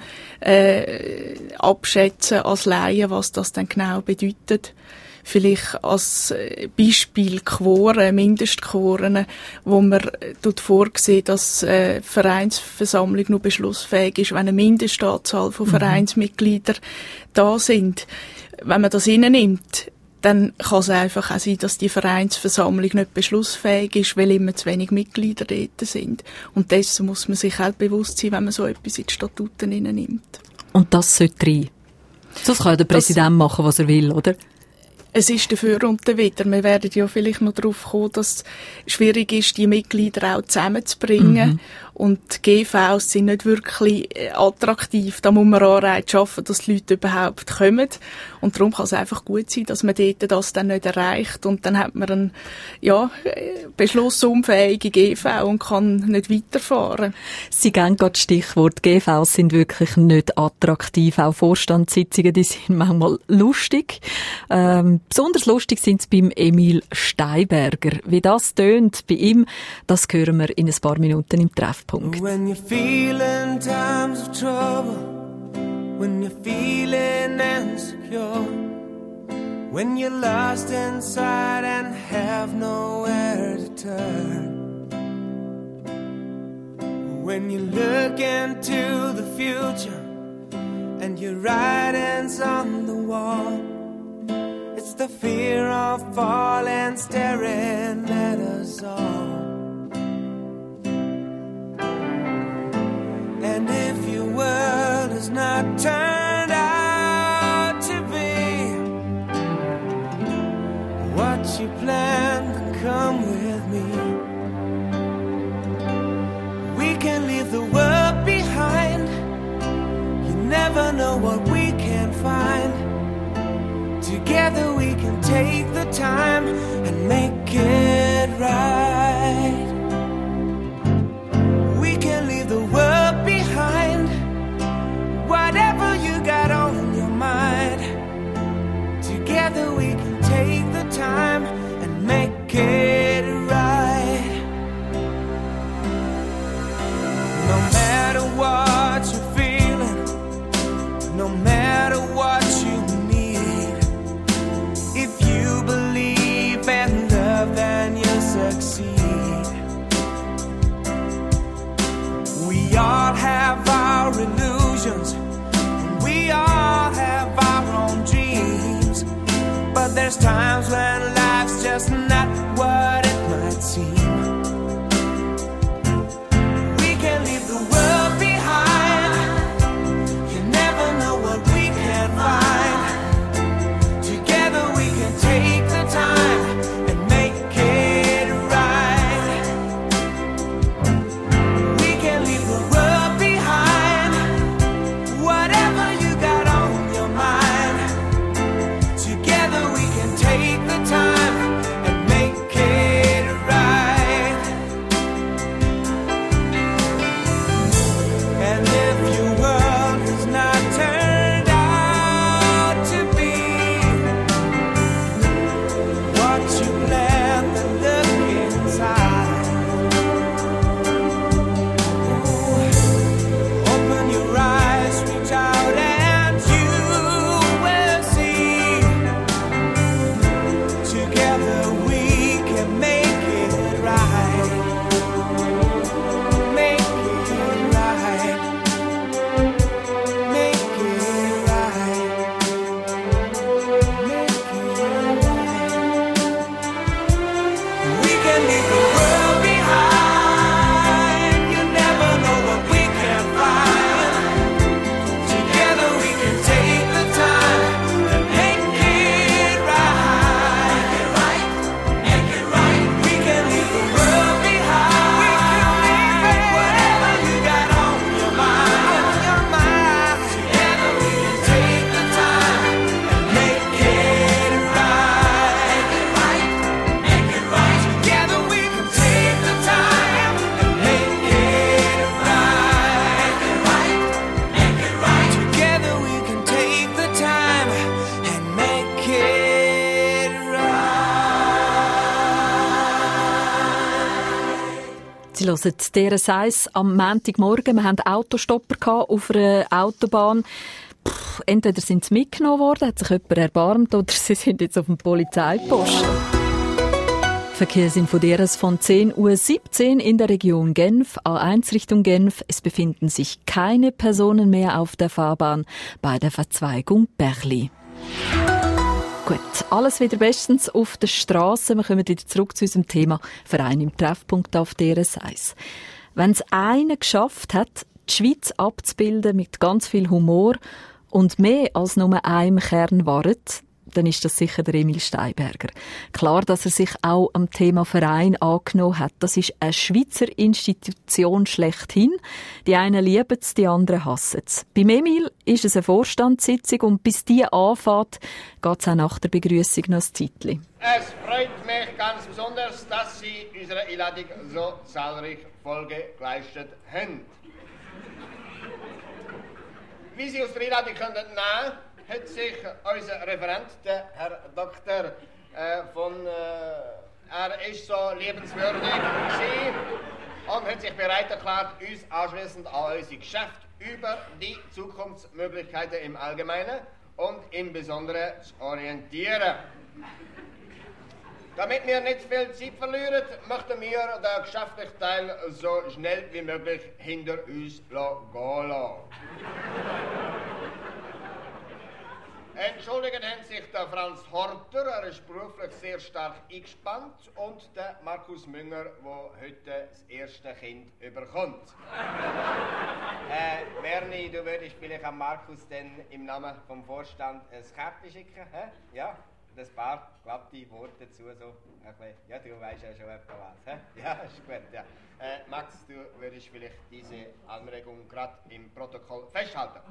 äh, abschätzen als Laie, was das dann genau bedeutet. Vielleicht als Beispiel Quoren, Mindestquoren, wo man dort vorsieht, dass äh, Vereinsversammlung nur beschlussfähig ist, wenn eine Mindestanzahl von Vereinsmitgliedern mhm. da sind. Wenn man das hinnimmt, dann kann es einfach auch sein, dass die Vereinsversammlung nicht beschlussfähig ist, weil immer zu wenig Mitglieder dort sind. Und dessen muss man sich halt bewusst sein, wenn man so etwas in die Statuten hinnimmt. Und das sollte rein. Sonst kann der Präsident das machen, was er will, oder? Es ist dafür und dawider. Wir werden ja vielleicht noch darauf kommen, dass es schwierig ist, die Mitglieder auch zusammenzubringen. Mhm. Und die G Vs sind nicht wirklich attraktiv. Da muss man Anreize schaffen, dass die Leute überhaupt kommen. Und darum kann es einfach gut sein, dass man dort das dann nicht erreicht. Und dann hat man einen, ja, beschlussunfähige G V und kann nicht weiterfahren. Sie geben gerade das Stichwort, G Vs sind wirklich nicht attraktiv. Auch Vorstandssitzungen, die sind manchmal lustig. Ähm, besonders lustig sind es beim Emil Steinberger. Wie das tönt bei ihm, das hören wir in ein paar Minuten im Treffpunkt. When you're feeling times of trouble, when you're feeling insecure, when you're lost inside and have nowhere to turn, when you look into the future and your writing's on the wall, it's the fear of falling staring at us all. And if your world has not turned out to be what you planned, then come with me. We can leave the world behind. You never know what we can find. Together we can take the time and make it right. We can leave the world behind. Whatever you got on your mind, together we can take the time and make it right. No matter what you're feeling, no matter what you need, if you believe in love, then you'll succeed. We all have our illusions, we all have our own dreams, but there's times when life's just not what it might seem. We can leave the world behind. You never know what we can find. Together we can take the time and make it right. We can leave the world behind. Whatever you got on your mind, together we can take the time and make can leave the world behind. You never know what we can find. Together we can take the time and make it right. Make it right, make it right. We can leave the world behind. We can leave it. Whatever you got on your mind, on your mind. Together we can take the time and make it right. Make it right, make it right. Together we can take the time and make it right. Make it right, make it right. Together we can take the time and make it right. Sie hören D R S eins am Montagmorgen. Wir hatten Autostopper auf einer Autobahn. Puh, entweder sind sie mitgenommen worden, hat sich jemand erbarmt, oder sie sind jetzt auf dem Polizeiposten. Verkehrsinfo D R S von zehn Uhr siebzehn in der Region Genf, A eins Richtung Genf. Es befinden sich keine Personen mehr auf der Fahrbahn bei der Verzweigung Berli. Gut, alles wieder bestens auf der Straße. Wir kommen wieder zurück zu unserem Thema Verein im Treffpunkt auf D R S eins. Wenn es einer geschafft hat, die Schweiz abzubilden mit ganz viel Humor und mehr als nur einem Kern Wahrheit, dann ist das sicher der Emil Steinberger. Klar, dass er sich auch am Thema Verein angenommen hat. Das ist eine Schweizer Institution schlechthin. Die einen lieben es, die anderen hassen es. Beim Emil ist es eine Vorstandssitzung und bis die anfängt, geht es auch nach der Begrüßung noch ein Zeitchen. Es freut mich ganz besonders, dass Sie unserer Einladung so zahlreich Folge geleistet haben. Wie Sie aus der Einladung können nehmen, hat sich unser Referent, der Herr Doktor äh, von, äh, er ist so liebenswürdig gewesen und hat sich bereit erklärt, uns anschließend an unser Geschäft über die Zukunftsmöglichkeiten im Allgemeinen und im Besonderen zu orientieren. Damit wir nicht viel Zeit verlieren, möchten wir den geschäftlichen Teil so schnell wie möglich hinter uns gehen lassen. Entschuldigen haben sich der Franz Horter, er ist beruflich sehr stark eingespannt, und der Markus Münger, der heute das erste Kind überkommt. äh, Werni, du würdest vielleicht an Markus denn im Namen vom Vorstand ein Kärtchen schicken, hä? Ja? Ein paar glatte Worte dazu, so ein bisschen. Ja, du weißt ja schon etwa was, hä? Ja, ist gut, ja. Äh, Max, du würdest vielleicht diese Anregung gerade im Protokoll festhalten.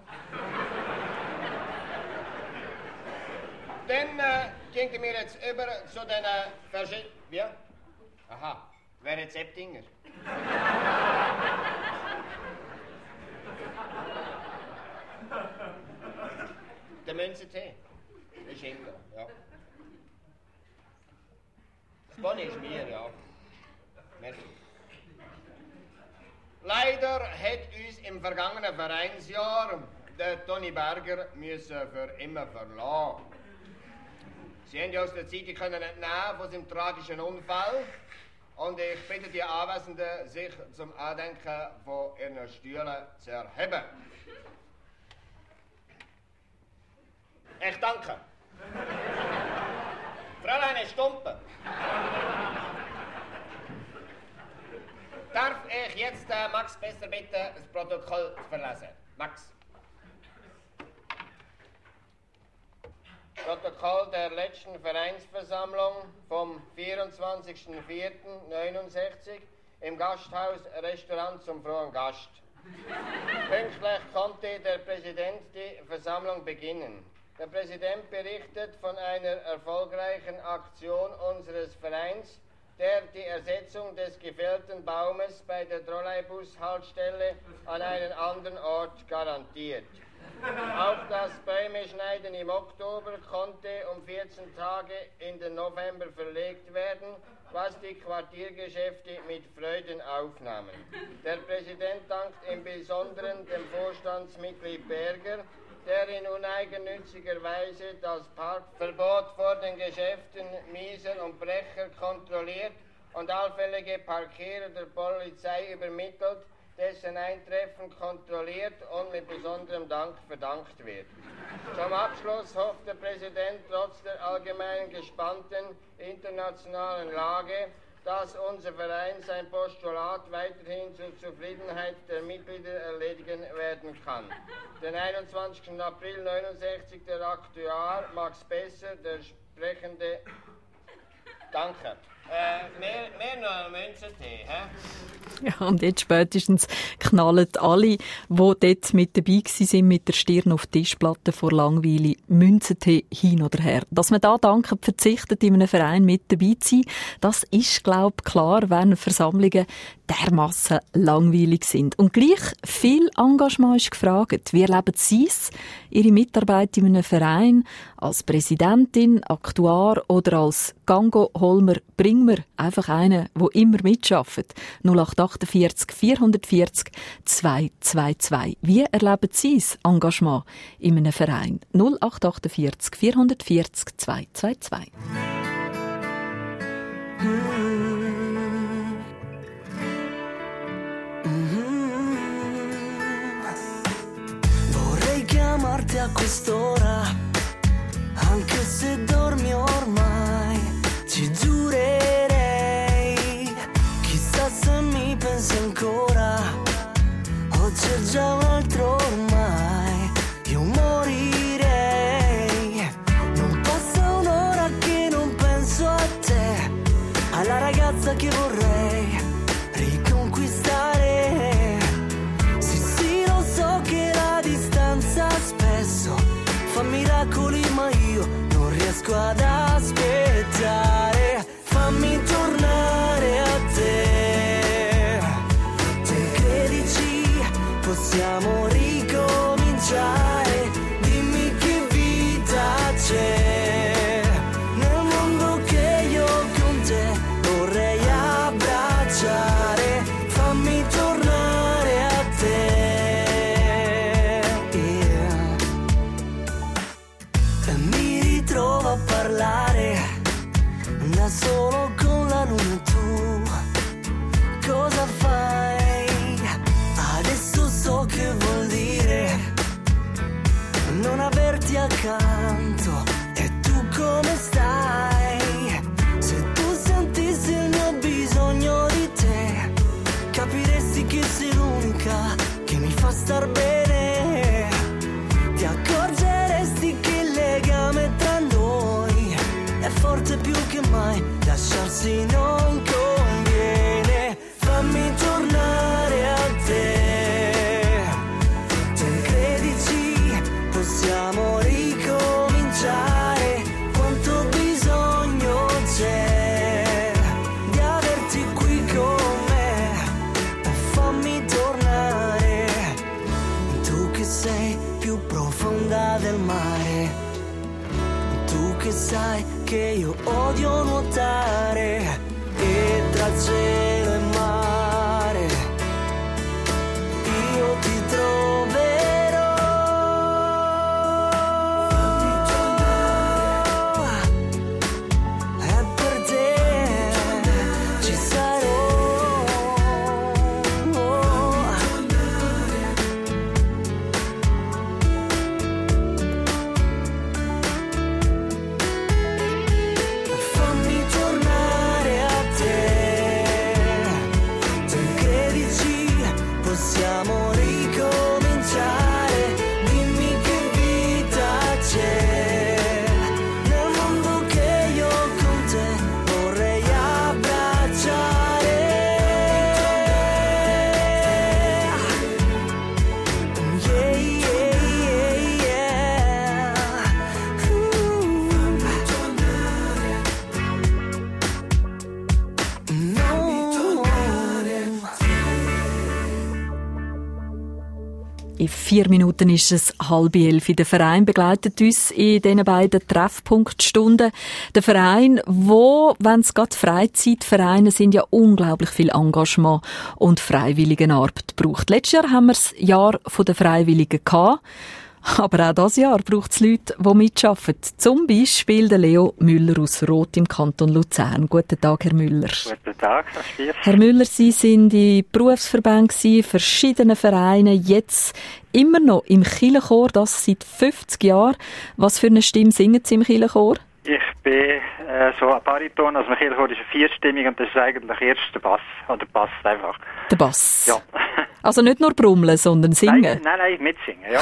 Dann äh, gehen wir jetzt über zu den äh, verschiedenen... Ja? Aha, wer Rezeptinger? Der Münzentee. Ist hinter, ja. Das Bonnie ist mir, ja. Merci. Leider hat uns im vergangenen Vereinsjahr der Toni Berger müssen für immer verlassen. Sie haben ja aus der Zeitung können entnehmen von seinem tragischen Unfall, und ich bitte die Anwesenden, sich zum Andenken von ihren Stühlen zu erheben. Ich danke. Fräulein Stumpe. Darf ich jetzt äh, Max besser bitten, das Protokoll zu verlesen? Max. Protokoll der letzten Vereinsversammlung vom vierundzwanzigsten vierten neunundsechzig im Gasthaus Restaurant zum Frohen Gast. Pünktlich konnte der Präsident die Versammlung beginnen. Der Präsident berichtet von einer erfolgreichen Aktion unseres Vereins, der die Ersetzung des gefällten Baumes bei der Trolleybushaltestelle an einen anderen Ort garantiert. Auch das Bäume-Schneiden im Oktober konnte um vierzehn Tage in den November verlegt werden, was die Quartiergeschäfte mit Freuden aufnahmen. Der Präsident dankt im Besonderen dem Vorstandsmitglied Berger, der in uneigennütziger Weise das Parkverbot vor den Geschäften Mieser und Brecher kontrolliert und allfällige Parkierer der Polizei übermittelt, dessen Eintreffen kontrolliert und mit besonderem Dank verdankt wird. Zum Abschluss hofft der Präsident trotz der allgemein gespannten internationalen Lage dass unser Verein sein Postulat weiterhin zur Zufriedenheit der Mitglieder erledigen werden kann. Den einundzwanzigsten April neunundsechzig, der Aktuar, Max Besser, der sprechende... Danke. Äh, mehr, mehr noch einen Münzentee, hä? Ja, und jetzt spätestens knallen alle, die dort mit dabei waren, mit der Stirn auf die Tischplatte vor Langweile, Münzentee hin oder her. Dass man da dankend verzichtet, in einem Verein mit dabei zu sein, das ist, glaube ich, klar, wenn Versammlungen dermassen langweilig sind. Und gleich viel Engagement ist gefragt. Wie erleben Sie es, Ihre Mitarbeit in einem Verein, als Präsidentin, Aktuar oder als Gango, Holmer, Bringmer, einfach einen, der immer mitarbeitet? null acht achtundvierzig vierhundertvierzig zweihundertzweiundzwanzig. Wie erleben Sie das Engagement in einem Verein? null acht achtundvierzig vierhundertvierzig zweihundertzweiundzwanzig. Vorrei chiamarti a quest'ora, anche se dormi ormai, ci giurerei, chissà se mi pensi ancora, o c'è già un altro ormai, io morirei, non passa un'ora che non penso a te, alla ragazza che vorrei riconquistare, sì sì lo so che la distanza spesso fa miracoli ma io non riesco ad aspettare, fammi tornare a te, te credici, possiamo ricominciare, dimmi che vita c'è, nel mondo che io con te vorrei abbracciare, fammi tornare a te, yeah. E mi ritrovo a parlare da solo con la luna, tu cosa fai? Adesso so che vuol dire non averti accanto, e tu come stai? Se tu sentissi il mio bisogno di te, capiresti che sei l'unica che mi fa star bene, ti accorgeresti che il legame tra noi è forte più che mai, lasciarsi non conviene, fammi tornare a te, te credici, possiamo ricominciare, quanto bisogno c'è di averti qui con me, fammi tornare, tu che sei più profonda del mare, tu che sai che io odio nuotare, e tra cielo e mare io ti troverò, e per te ci sarò, fammi tornare a te, te credici, possiamo ricominciare, dimmi che vita c'è, nel mondo che io con te vorrei abbracciare, yeah, yeah, yeah, yeah. In vier Minuten ist es halb elf. Der Verein begleitet uns in diesen beiden Treffpunktstunden. Der Verein, wo, wenn es gerade Freizeitvereine sind, ja unglaublich viel Engagement und Freiwilligenarbeit braucht. Letztes Jahr haben wir das Jahr der Freiwilligen gehabt. Aber auch dieses Jahr braucht es Leute, die mitarbeiten. Zum Beispiel der Leo Müller aus Roth im Kanton Luzern. Guten Tag, Herr Müller. Guten Tag, Herr Spier. Herr Müller, Sie sind in Berufsverbänden, verschiedenen Vereinen, jetzt immer noch im Kirchenchor, das seit fünfzig Jahren. Was für eine Stimme singen Sie im Kirchenchor? Ich bin äh, so ein Bariton, also mein Kirchenchor ist eine Vierstimmung und das ist eigentlich erst der Bass, oder Bass einfach. Der Bass? Ja. Also nicht nur brummeln, sondern singen? Nein, nein, nein, mitsingen, ja.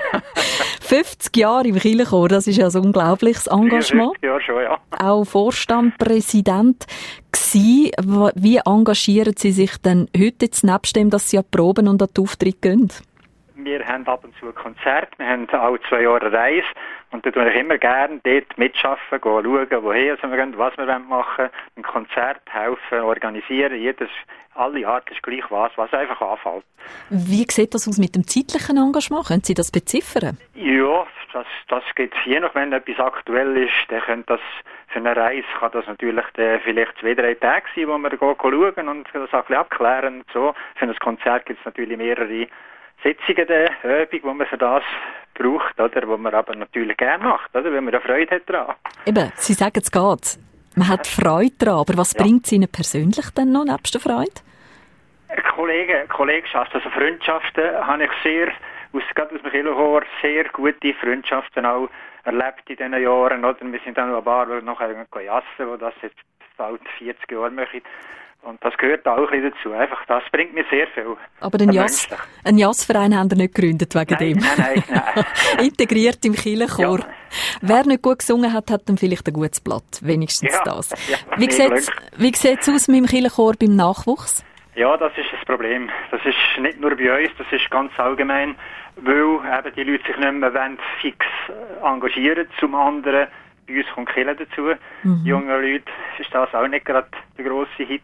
fünfzig Jahre im Kirchenchor, das ist ja ein unglaubliches Engagement. fünfzig Jahre schon, ja. Auch Vorstand, Präsident gsi. Wie engagieren Sie sich denn heute jetzt nebst dem, dass Sie an die Proben und an die Auftritte gehen? Wir haben ab und zu ein Konzert, wir haben alle zwei Jahre eine Reise und da tue ich immer gerne dort mitarbeiten, schauen, woher wir gehen, was wir machen wollen, ein Konzert helfen, organisieren, jedes, alle Art ist gleich was, was einfach anfällt. Wie sieht das aus mit dem zeitlichen Engagement? Können Sie das beziffern? Ja, das, das geht je nach, wenn etwas aktuell ist, dann könnte das für eine Reise kann das natürlich dann vielleicht zwei, drei Tage sein, wo wir gehen, schauen und das auch ein bisschen abklären und so. Für ein Konzert gibt es natürlich mehrere Sitzungen der Übung, die man für das braucht, oder, wo man aber natürlich gerne macht, oder, weil man eine Freude hat daran. Eben, Sie sagen, es geht. Man hat Freude daran, aber was ja. bringt es Ihnen persönlich denn noch nebst der Freude? Kollegen, Kollegschaft, also Freundschaften habe ich sehr, aus, gerade aus dem Kirchenchor, sehr gute Freundschaften auch erlebt in diesen Jahren, oder. Wir sind dann noch ein paar, die nachher jassen, wo das jetzt bald vierzig Jahre machen. Und das gehört auch ein bisschen dazu. Einfach, das bringt mir sehr viel. Aber einen Jass, einen Jazzverein haben Sie nicht gegründet wegen nein, dem? Nein, nein, nein. Integriert im Kirchenchor. Ja. Wer nicht gut gesungen hat, hat dann vielleicht ein gutes Blatt. Wenigstens ja, das. Ja, wie sieht's, wie sieht's aus mit dem Kirchenchor beim Nachwuchs? Ja, das ist das Problem. Das ist nicht nur bei uns, das ist ganz allgemein, weil eben die Leute sich nicht mehr fix engagieren. Zum anderen, bei uns kommt Kirche dazu. Mhm. Junge Leute ist das auch nicht gerade der grosse Hit,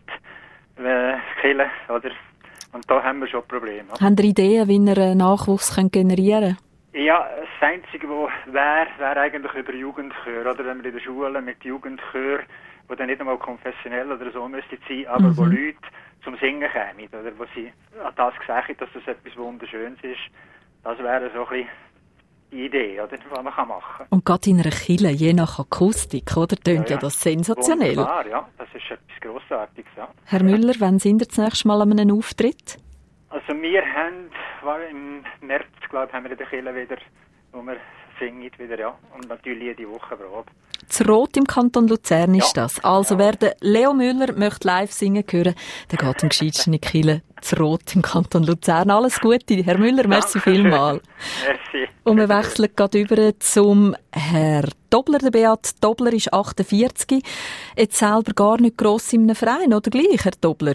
äh, Kirche, oder? Und da haben wir schon Probleme. Oder? Haben Sie Ideen, wie ihr Nachwuchs könnt generieren könnt? Ja, das Einzige, was wäre, wäre eigentlich über Jugendchör, oder? Wenn wir in der Schule mit Jugendchör, wo dann nicht einmal konfessionell oder so müsste sein, aber mhm. wo Leute zum Singen kämen, oder? Wo sie an das gesagt haben, dass das etwas Wunderschönes ist. Das wäre so ein bisschen die Idee, oder, was man machen kann. Und gerade in einer Kirche, je nach Akustik, oder, tönt ja, ja. ja das sensationell. Wunderbar, ja, das ist etwas Grossartiges, ja. Herr Müller, wann sind Sie das nächste Mal an einem Auftritt? Also wir haben, war im März, glaube ich, haben wir in der Kirche wieder, wo wir singen wieder, ja, und natürlich jede Woche Probe. Das Rot im Kanton Luzern ist ja. das. Also ja. wer den Leo Müller möchte live singen hören, der geht im gescheitsten in die Kirche. Das Rot im Kanton Luzern. Alles Gute, Herr Müller, merci vielmals. Merci. Und wir wechseln gerade über zum Herr Dobler. Der Beat Dobler ist achtundvierzig. Jetzt selber gar nicht gross in einem Verein, oder gleich, Herr Dobler?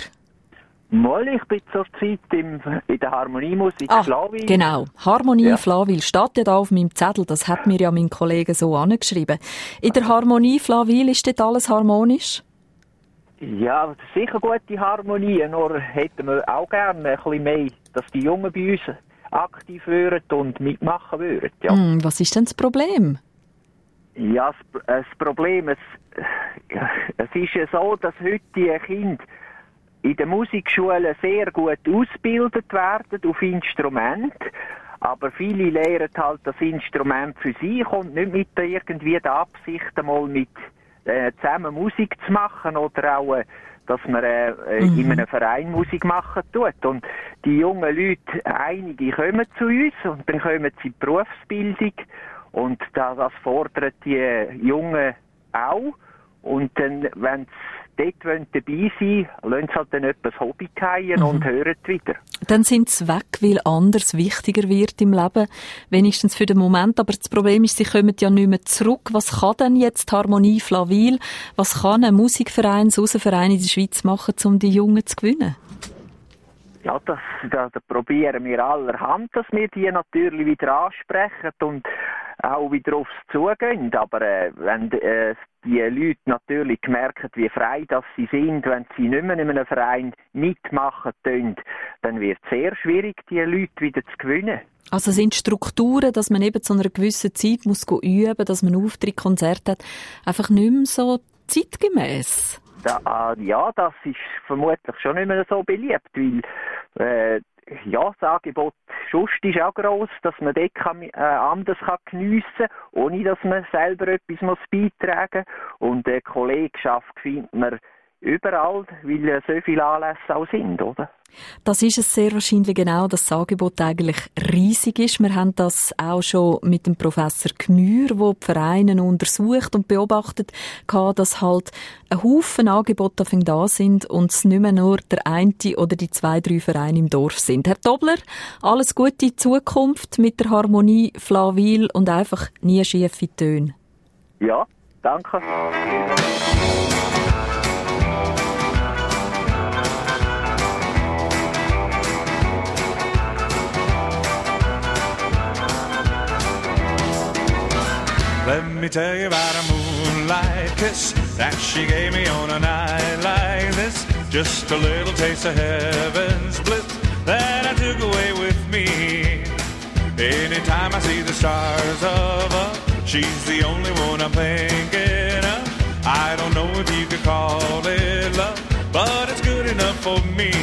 Mal, ich bin zurzeit in der Harmoniemusik ah, Flawil. Genau, Harmonie ja. Flawil steht ja da auf meinem Zettel, das hat mir ja mein Kollege so angeschrieben. In der Harmonie Flawil ist dort alles harmonisch? Ja, sicher gute Harmonie, nur hätten wir auch gerne ein bisschen mehr, dass die Jungen bei uns aktiv würden und mitmachen würden. Ja. Hm, was ist denn das Problem? Ja, das, das Problem, es, es ist ja so, dass heute die Kinder in der Musikschule sehr gut ausgebildet werden auf Instrument, aber viele lernen halt das Instrument für sich und nicht mit der irgendwie der Absicht, einmal mit äh, zusammen Musik zu machen oder auch, äh, dass man äh, mhm. in einem Verein Musik machen tut. Und die jungen Leute, einige kommen zu uns und dann kommen sie in die Berufsbildung und das, das fordern die Jungen auch. Und dann, wenn sie dort dabei sein wollen, lassen sie halt dann etwas Hobby fallen mhm. und hören wieder. Dann sind sie weg, weil anders wichtiger wird im Leben, wenigstens für den Moment. Aber das Problem ist, sie kommen ja nicht mehr zurück. Was kann denn jetzt Harmonie Flawil, was kann ein Musikverein, ein Verein in der Schweiz machen, um die Jungen zu gewinnen? Ja, das, das, das probieren wir allerhand, dass wir die natürlich wieder ansprechen und auch wieder aufs Zugehen. Aber äh, wenn äh, die Leute natürlich merken, wie frei das sie sind, wenn sie nicht mehr in einem Verein mitmachen können, dann wird es sehr schwierig, die Leute wieder zu gewinnen. Also sind Strukturen, dass man eben zu einer gewissen Zeit muss üben, dass man Auftritt, Konzert hat, einfach nicht mehr so zeitgemäss? Da, ja, das ist vermutlich schon nicht mehr so beliebt, weil äh, ja, das Angebot sonst ist auch gross, dass man dort kann, äh, anders kann geniessen kann, ohne dass man selber etwas muss beitragen muss. Und die Kollegschaft findet man überall, weil ja so viele Anlässe auch sind, oder? Das ist es sehr wahrscheinlich genau, dass das Angebot eigentlich riesig ist. Wir haben das auch schon mit dem Professor Gmür, der die Vereine untersucht und beobachtet, dass halt ein Haufen Angebote da sind und es nicht mehr nur der eine oder die zwei, drei Vereine im Dorf sind. Herr Tobler, alles Gute in Zukunft mit der Harmonie Flawil und einfach nie schiefe Töne. Ja, danke. Let me tell you about a moonlight kiss that she gave me on a night like this. Just a little taste of heaven's bliss that I took away with me. Anytime I see the stars above, she's the only one I'm thinking of. I don't know if you could call it love, but it's good enough for me.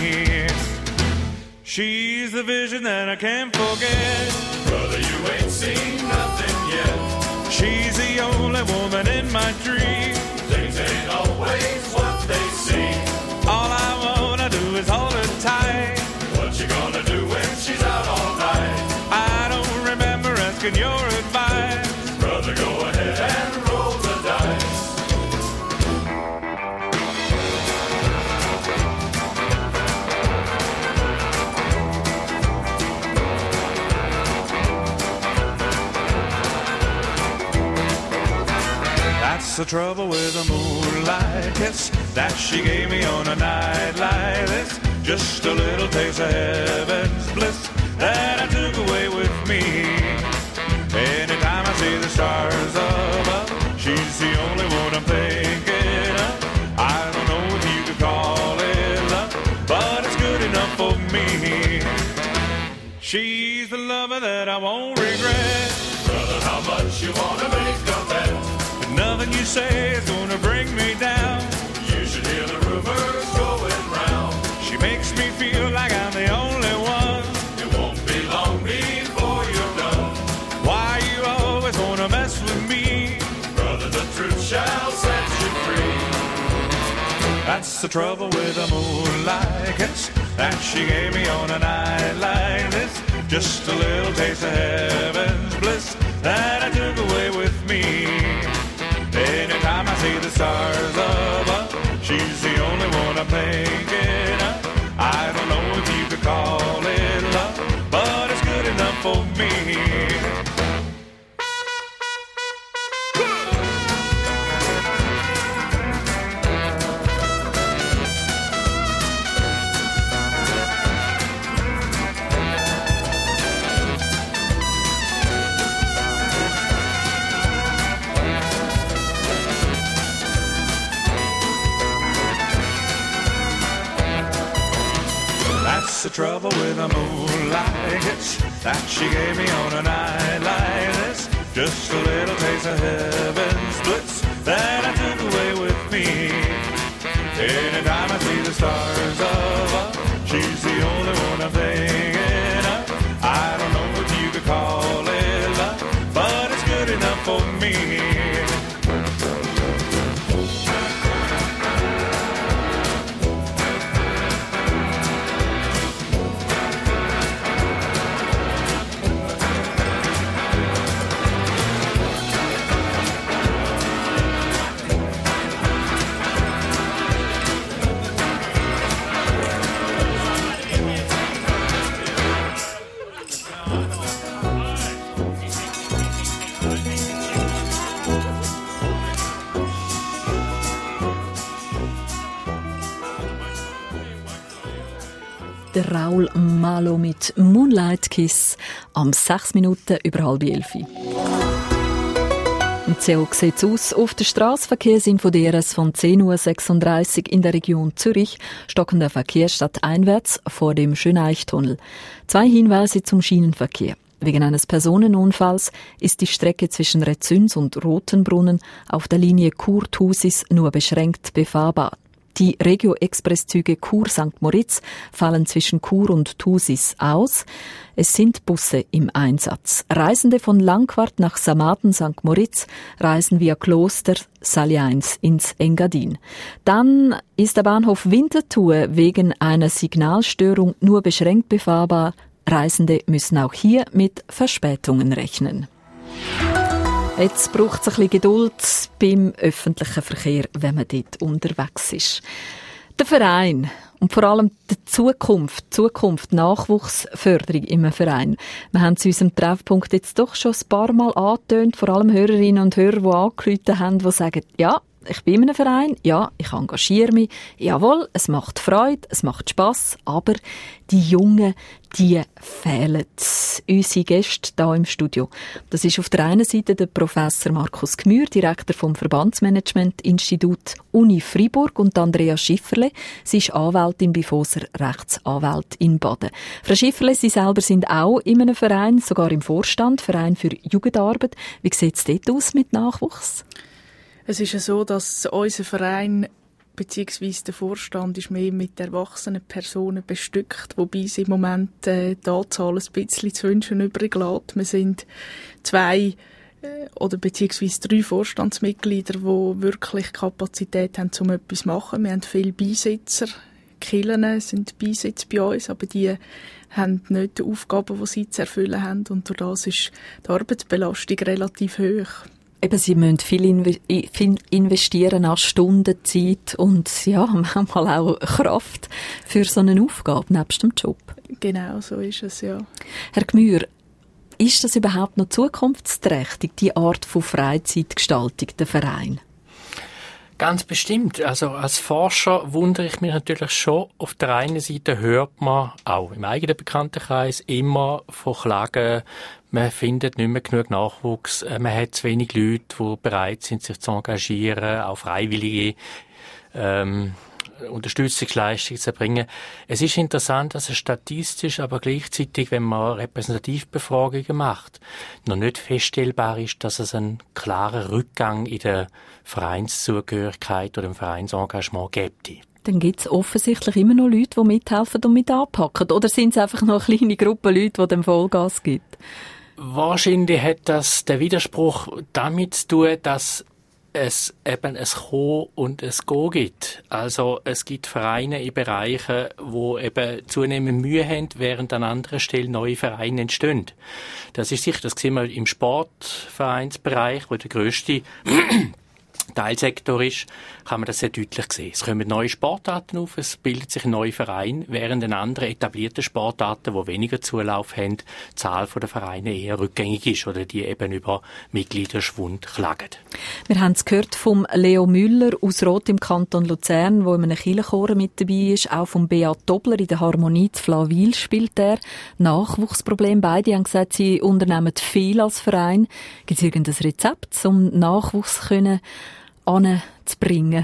She's the vision that I can't forget. Brother, you ain't seen nothing yet. She's the only woman in my dream. Things ain't always what they seem. All I wanna do is hold her tight. What you gonna do when she's out all night? I don't remember asking your advice. Brother, go ahead and roll the dice. That's the trouble with a moonlight kiss that she gave me on a night like this. Just a little taste of heaven's bliss that I took away with me. Anytime I see the stars above, she's the only one I'm thinking of. I don't know if you could call it love, but it's good enough for me. She's the lover that I won't regret. Brother, how much you wanna make a bet? Nothing you say is gonna bring me down. You should hear the rumors going round. She makes me feel like I'm the only one. It won't be long before you're done. Why you always wanna mess with me? Brother, the truth shall set you free. That's the trouble with a moonlight kiss that she gave me on a night like this. Just a little taste of heaven's bliss that I took away with me. Anytime I see the stars above, she's the only one I'm thinking of. I don't know if you could call it love, but it's good enough for me. That's the trouble with a moonlight kiss that she gave me on a night like this. Just a little taste of heaven's bliss that I took away with me. Anytime I see the stars above, she's the only one I'm thinking of. I don't know if you could call it love, but it's good enough for me. Der Raul Malo mit Moonlight Kiss am sechs Minuten über halb elf. Und so sieht es aus. Auf der Strassenverkehrsinfo D R S von zehn Uhr sechsunddreißig in der Region Zürich stockender Verkehr stadteinwärts vor dem Schöneichtunnel. Zwei Hinweise zum Schienenverkehr. Wegen eines Personenunfalls ist die Strecke zwischen Rezüns und Rotenbrunnen auf der Linie Chur-Thusis nur beschränkt befahrbar. Die Regio-Express-Züge Chur-Sankt Moritz fallen zwischen Chur und Thusis aus. Es sind Busse im Einsatz. Reisende von Langquart nach Samaten Sankt Moritz reisen via Kloster Saljains ins Engadin. Dann ist der Bahnhof Winterthur wegen einer Signalstörung nur beschränkt befahrbar. Reisende müssen auch hier mit Verspätungen rechnen. Jetzt braucht es ein bisschen Geduld beim öffentlichen Verkehr, wenn man dort unterwegs ist. Der Verein und vor allem die Zukunft, Zukunft, Nachwuchsförderung im Verein. Wir haben zu unserem Treffpunkt jetzt doch schon ein paar Mal angetönt, vor allem Hörerinnen und Hörer, die angerufen haben, die sagen, ja, ich bin in einem Verein, ja, ich engagiere mich, jawohl, es macht Freude, es macht Spass, aber die Jungen, die fehlen. Unsere Gäste hier im Studio. Das ist auf der einen Seite der Professor Markus Gmür, Direktor vom Verbandsmanagement-Institut Uni Freiburg, und Andrea Schifferle. Sie ist Anwältin bei Foser, Rechtsanwalt in Baden. Frau Schifferle, Sie selber sind auch in einem Verein, sogar im Vorstand, Verein für Jugendarbeit. Wie sieht es dort aus mit Nachwuchs? Es ist ja so, dass unser Verein bzw. der Vorstand ist mehr mit erwachsenen Personen bestückt, wobei es im Moment äh, die Anzahl ein bisschen zu wünschen übrig lässt. Wir sind zwei äh, oder beziehungsweise drei Vorstandsmitglieder, die wirklich Kapazität haben, um etwas zu machen. Wir haben viele Beisitzer, Kirchen sind Beisitzer bei uns, aber die haben nicht die Aufgaben, die sie zu erfüllen haben, und durch das ist die Arbeitsbelastung relativ hoch. Eben, sie müssen viel investieren an Stunden, Zeit und ja, manchmal auch Kraft für so eine Aufgabe nebst dem Job. Genau, so ist es, ja. Herr Gmür, ist das überhaupt noch zukunftsträchtig, die Art von Freizeitgestaltung, der Verein? Ganz bestimmt. Also als Forscher wundere ich mich natürlich schon. Auf der einen Seite hört man auch im eigenen Bekanntenkreis immer von Klagen, man findet nicht mehr genug Nachwuchs, man hat zu wenig Leute, die bereit sind, sich zu engagieren, auch freiwillige ähm, Unterstützungsleistungen zu erbringen. Es ist interessant, dass es statistisch, aber gleichzeitig, wenn man Repräsentativbefragungen macht, noch nicht feststellbar ist, dass es einen klaren Rückgang in der Vereinszugehörigkeit oder im Vereinsengagement gibt. Dann gibt es offensichtlich immer noch Leute, die mithelfen und mit anpacken. Oder sind es einfach noch eine kleine Gruppe Leute, die dem Vollgas gibt? Wahrscheinlich hat das der Widerspruch damit zu tun, dass es eben ein Kommen und ein Gehen gibt. Also es gibt Vereine in Bereichen, wo eben zunehmend Mühe haben, während an anderen Stellen neue Vereine entstehen. Das ist sicher, das sehen wir im Sportvereinsbereich, wo der grösste Teilsektor ist, kann man das sehr deutlich sehen. Es kommen neue Sportarten auf, es bildet sich ein neuer Verein, während in anderen etablierten Sportarten, die weniger Zulauf haben, die Zahl der Vereine eher rückgängig ist oder die eben über Mitgliederschwund klagen. Wir haben es gehört vom Leo Müller aus Roth im Kanton Luzern, der in einem Kirchenchor mit dabei ist, auch vom Beat Dobler in der Harmonie zu Flawil spielt er. Nachwuchsproblem, beide haben gesagt, sie unternehmen viel als Verein. Gibt es irgendein Rezept, um Nachwuchs können anzubringen?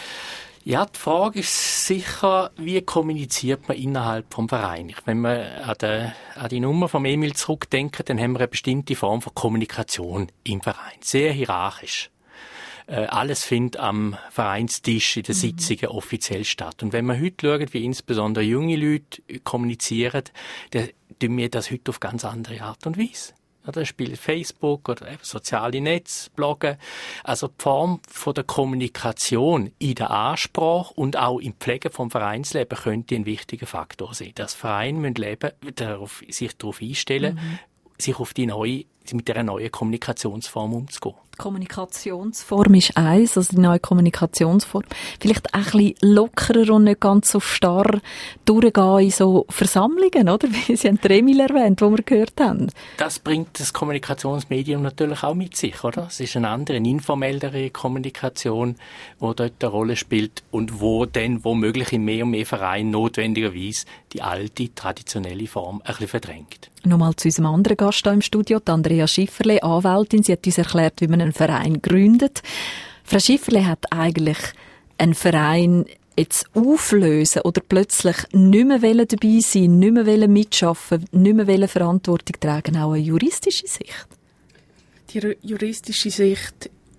Ja, die Frage ist sicher, wie kommuniziert man innerhalb vom Verein? Wenn wir an die, an die Nummer von Emil zurückdenken, dann haben wir eine bestimmte Form von Kommunikation im Verein. Sehr hierarchisch. Äh, alles findet am Vereinstisch in den Sitzungen mhm. offiziell statt. Und wenn man heute schaut, wie insbesondere junge Leute kommunizieren, dann tun wir das heute auf ganz andere Art und Weise. Oder spielt Facebook oder soziale Netze, Bloggen. Also die Form von der Kommunikation in der Ansprache und auch im Pflege vom Vereinsleben könnte ein wichtiger Faktor sein. Das Verein müssen leben, darauf, sich darauf einstellen, mhm. sich auf die neue, mit dieser neuen Kommunikationsform umzugehen. Die Kommunikationsform ist eins, also die neue Kommunikationsform. Vielleicht auch ein bisschen lockerer und nicht ganz so starr durchgehen in so Versammlungen, oder? Wie Sie haben Emil erwähnt, wo wir gehört haben. Das bringt das Kommunikationsmedium natürlich auch mit sich, oder? Es ist eine andere, eine informellere Kommunikation, die dort eine Rolle spielt und wo dann womöglich in mehr und mehr Vereinen notwendigerweise die alte, traditionelle Form ein bisschen verdrängt. Nochmal zu unserem anderen Gast hier im Studio, die Andrea Schifferle, Anwältin. Sie hat uns erklärt, wie man einen Verein gründet. Frau Schifferle hat eigentlich einen Verein jetzt auflösen oder plötzlich nicht mehr dabei sein, nicht mehr mitschaffen, nicht mehr Verantwortung tragen, auch eine juristische Sicht? Die juristische Sicht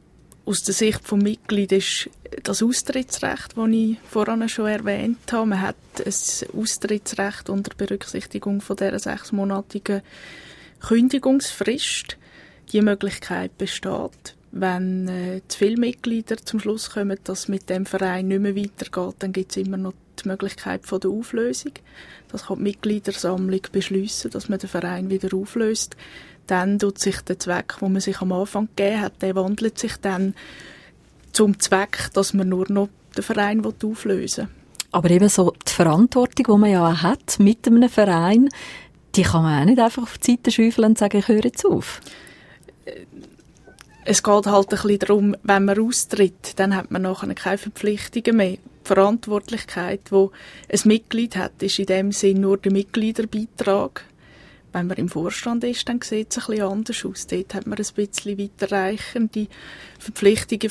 aus der Sicht des Mitglieds ist das Austrittsrecht, das ich vorhin schon erwähnt habe. Man hat ein Austrittsrecht unter Berücksichtigung von dieser sechsmonatigen Kündigungsfrist. Die Möglichkeit besteht, wenn äh, zu viele Mitglieder zum Schluss kommen, dass es mit dem Verein nicht mehr weitergeht, dann gibt es immer noch die Möglichkeit von der Auflösung. Das kann die Mitgliedersammlung beschließen, dass man den Verein wieder auflöst. Dann tut sich der Zweck, den man sich am Anfang gegeben hat, der wandelt sich dann zum Zweck, dass man nur noch den Verein auflösen will. Aber eben so die Verantwortung, die man ja auch hat mit einem Verein, die kann man auch nicht einfach auf die Seite schaufeln und sagen, ich höre jetzt auf. Es geht halt ein bisschen darum, wenn man austritt, dann hat man nachher keine Verpflichtungen mehr. Die Verantwortlichkeit, die ein Mitglied hat, ist in dem Sinn nur der Mitgliederbeitrag. Wenn man im Vorstand ist, dann sieht es ein bisschen anders aus. Dort hat man ein bisschen weiterreichende Verpflichtungen,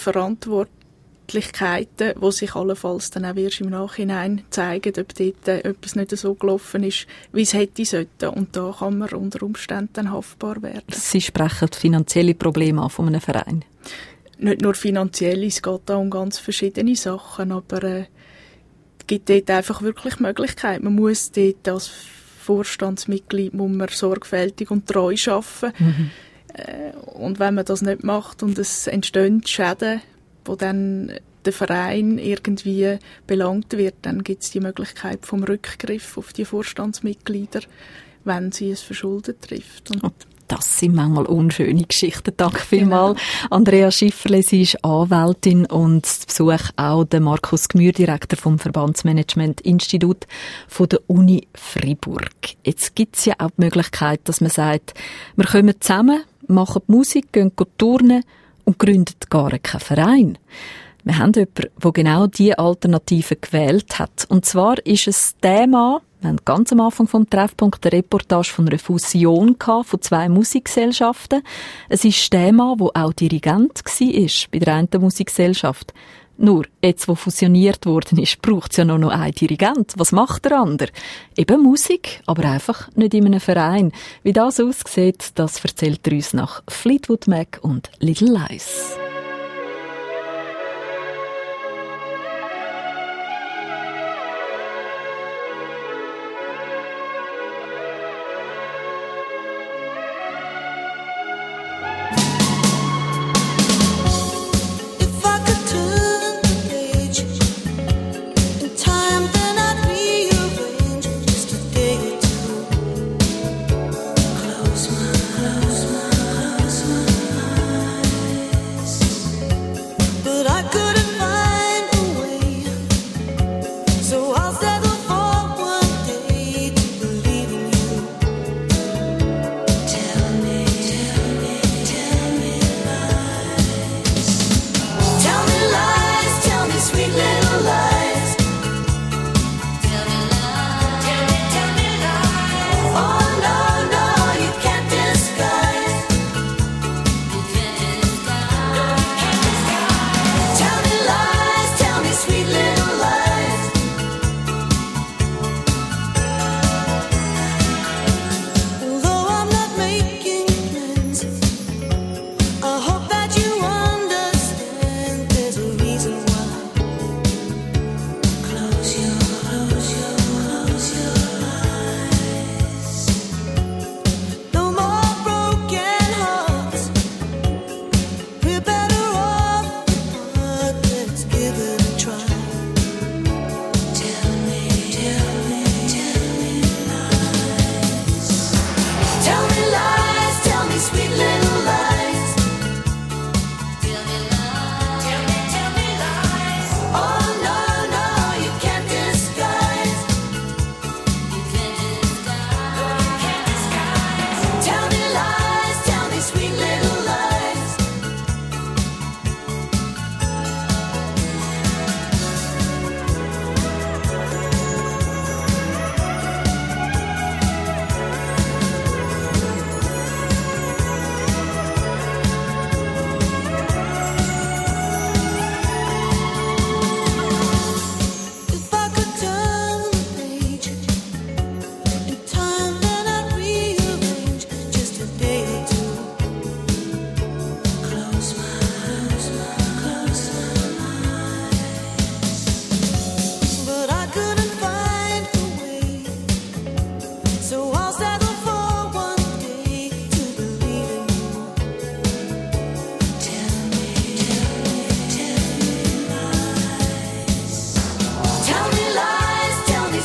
Verantwortlichkeiten, die sich allenfalls dann auch erst im Nachhinein zeigen, ob dort etwas nicht so gelaufen ist, wie es hätte sollten. Und da kann man unter Umständen dann haftbar werden. Sie sprechen finanzielle Probleme an von einem Verein? Nicht nur finanziell, es geht auch um ganz verschiedene Sachen, aber äh, es gibt dort einfach wirklich Möglichkeiten. Man muss dort als Vorstandsmitglied muss man sorgfältig und treu arbeiten. Mhm. Äh, und wenn man das nicht macht und es entstehen Schäden, wo dann der Verein irgendwie belangt wird, dann gibt es die Möglichkeit vom Rückgriff auf die Vorstandsmitglieder, wenn sie es verschuldet trifft. Und das sind manchmal unschöne Geschichten. Danke vielmals. Genau. Andrea Schifferle, sie ist Anwältin und zu Besuch auch der Markus Gmür, Direktor vom Verbandsmanagement-Institut von der Uni Freiburg. Jetzt gibt es ja auch die Möglichkeit, dass man sagt, wir kommen zusammen, machen Musik, gehen turnen und gründen gar keinen Verein. Wir haben jemanden, der genau diese Alternative gewählt hat. Und zwar ist es der Mann, wir haben ganz am Anfang vom Treffpunkt eine Reportage von einer Fusion von zwei Musikgesellschaften. Es ist der Mann, der auch Dirigent war bei der einen Musikgesellschaft. Nur, jetzt, wo fusioniert worden ist, braucht es ja nur noch einen Dirigent. Was macht der andere? Eben Musik, aber einfach nicht in einem Verein. Wie das aussieht, das erzählt er uns nach Fleetwood Mac und Little Lies. Close my eyes.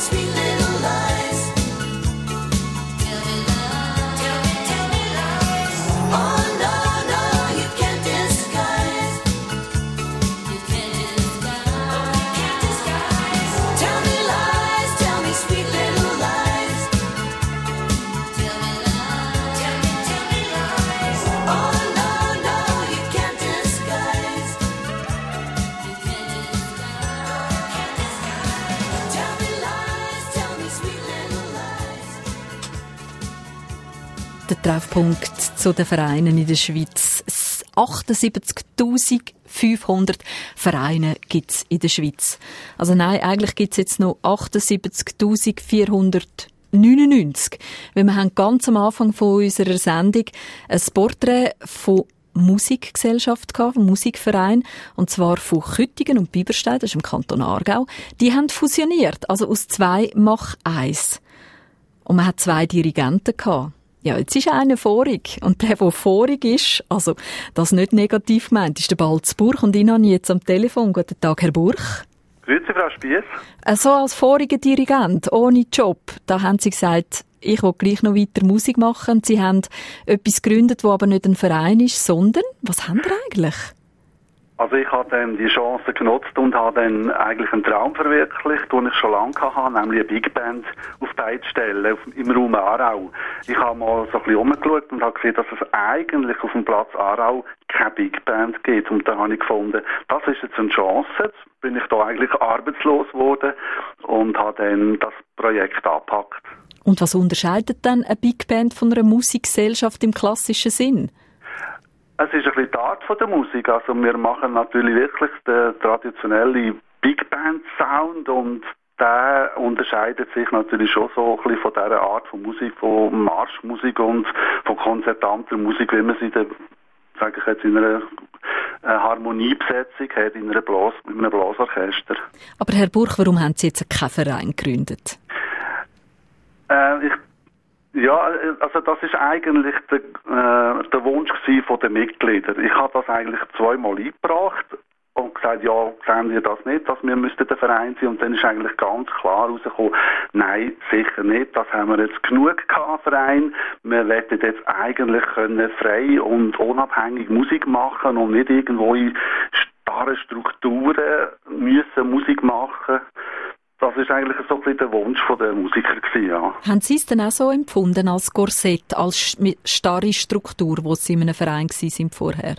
sweet little lies. Tell me lies, tell me, tell me lies. Oh no, no, you can't disguise. You can't disguise, you can't disguise. Tell me lies, tell me sweet little lies. Tell me lies, tell me, tell me lies. Oh no, no, you can't disguise. You can't disguise, tell me lies, tell me sweet little lies. Der Treffpunkt zu den Vereinen in der Schweiz. achtundsiebzigtausendfünfhundert Vereine gibt es in der Schweiz. Also nein, eigentlich gibt es jetzt noch achtundsiebzigtausendvierhundertneunundneunzig. Weil wir haben ganz am Anfang von unserer Sendung ein Porträt von Musikgesellschaft gehabt, vom Musikverein, und zwar von Küttingen und Biberstein, das ist im Kanton Aargau. Die haben fusioniert, also aus zwei mach eins. Und man hat zwei Dirigenten gehabt. Ja, jetzt ist einer vorig. Und der, der vorig ist, also das nicht negativ gemeint, ist der Balz Burch. Und ihn habe ich jetzt am Telefon. Guten Tag, Herr Burch. Grüezi, Frau Spiess. So als voriger Dirigent, ohne Job, da haben Sie gesagt, ich will gleich noch weiter Musik machen. Und Sie haben etwas gegründet, das aber nicht ein Verein ist, sondern, was haben Sie eigentlich? Also ich habe dann die Chance genutzt und habe dann eigentlich einen Traum verwirklicht, den ich schon lange hatte, nämlich eine Big Band auf die Beine zu stellen, im Raum Aarau. Ich habe mal so ein bisschen umgeschaut und habe gesehen, dass es eigentlich auf dem Platz Aarau keine Big Band gibt. Und da habe ich gefunden, das ist jetzt eine Chance. Jetzt bin ich da eigentlich arbeitslos geworden und habe dann das Projekt angepackt. Und was unterscheidet dann eine Big Band von einer Musikgesellschaft im klassischen Sinn? Es ist ein bisschen die Art von der Musik. Also wir machen natürlich wirklich den traditionellen Big Band Sound und der unterscheidet sich natürlich schon so ein bisschen von dieser Art von Musik, von Marschmusik und von konzertanter Musik, wie man sie dann, sage ich jetzt, in einer Harmoniebesetzung hat, in, einer Blas, in einem Blasorchester. Aber Herr Burch, warum haben Sie jetzt keinen Verein gegründet? Äh, ich Ja, also das ist eigentlich der, äh, der Wunsch von den Mitgliedern. Ich habe das eigentlich zweimal eingebracht und gesagt, ja, sehen wir das nicht, dass wir müssten der Verein sein. Und dann ist eigentlich ganz klar rausgekommen, nein, sicher nicht, das haben wir jetzt genug gehabt, Verein. Wir wollten jetzt eigentlich können frei und unabhängig Musik machen und nicht irgendwo in starren Strukturen müssen Musik machen. Das ist eigentlich so ein bisschen der Wunsch der Musiker gewesen, ja. Haben Sie es denn auch so empfunden als Korsett, als starre Struktur, wo Sie in einem Verein waren vorher?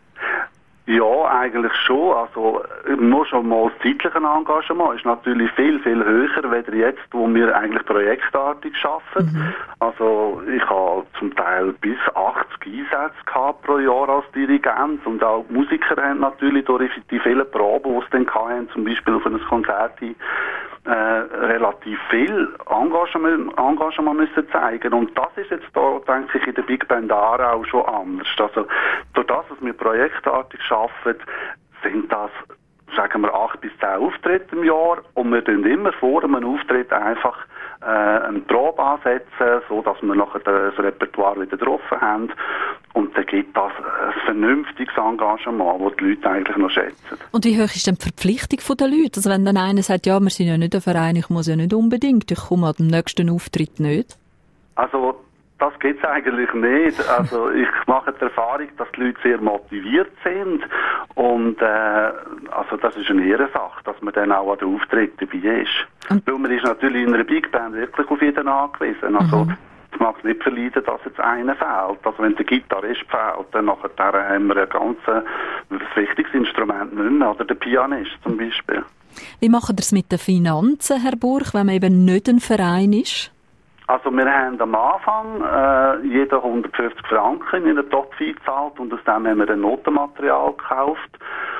Ja, eigentlich schon. Also nur schon mal das zeitliche Engagement ist natürlich viel, viel höher, als jetzt, wo wir eigentlich projektartig arbeiten. Mhm. Also ich habe zum Teil bis achtzig Einsätze gehabt pro Jahr als Dirigent und auch die Musiker haben natürlich durch die vielen Proben, die sie dann hatten, zum Beispiel auf einem Konzert, äh, relativ viel Engagement, Engagement müssen zeigen. Und das ist jetzt da, denke ich, in der Big Band Aarau schon anders. Also durch das, was wir projektartig arbeiten, sind das, sagen wir, acht bis zehn Auftritte im Jahr und wir tun immer vor einem Auftritt einfach äh, eine Probe ansetzen, so dass wir nachher das Repertoire wieder drauf haben und dann gibt das ein vernünftiges Engagement, das die Leute eigentlich noch schätzen. Und wie hoch ist denn die Verpflichtung der Leute? Also wenn dann einer sagt, ja, wir sind ja nicht ein Verein, ich muss ja nicht unbedingt, ich komme an dem nächsten Auftritt nicht? Also das gibt es eigentlich nicht. Also ich mache die Erfahrung, dass die Leute sehr motiviert sind und äh, also das ist eine Ehrensache, dass man dann auch an den Auftritt dabei ist. Und weil man ist natürlich in einer Big Band wirklich auf jeden angewiesen. Also mhm. es mag nicht verleiden, dass jetzt einer fehlt. Also wenn der Gitarrist fehlt, dann nachher haben wir ein ganz ein wichtiges Instrument nicht mehr, oder der Pianist zum Beispiel. Wie machen ihr es mit den Finanzen, Herr Burch, wenn man eben nicht ein Verein ist? Also wir haben am Anfang äh, jeder hundertfünfzig Franken in einer Topf gezahlt und aus dem haben wir ein Notenmaterial gekauft.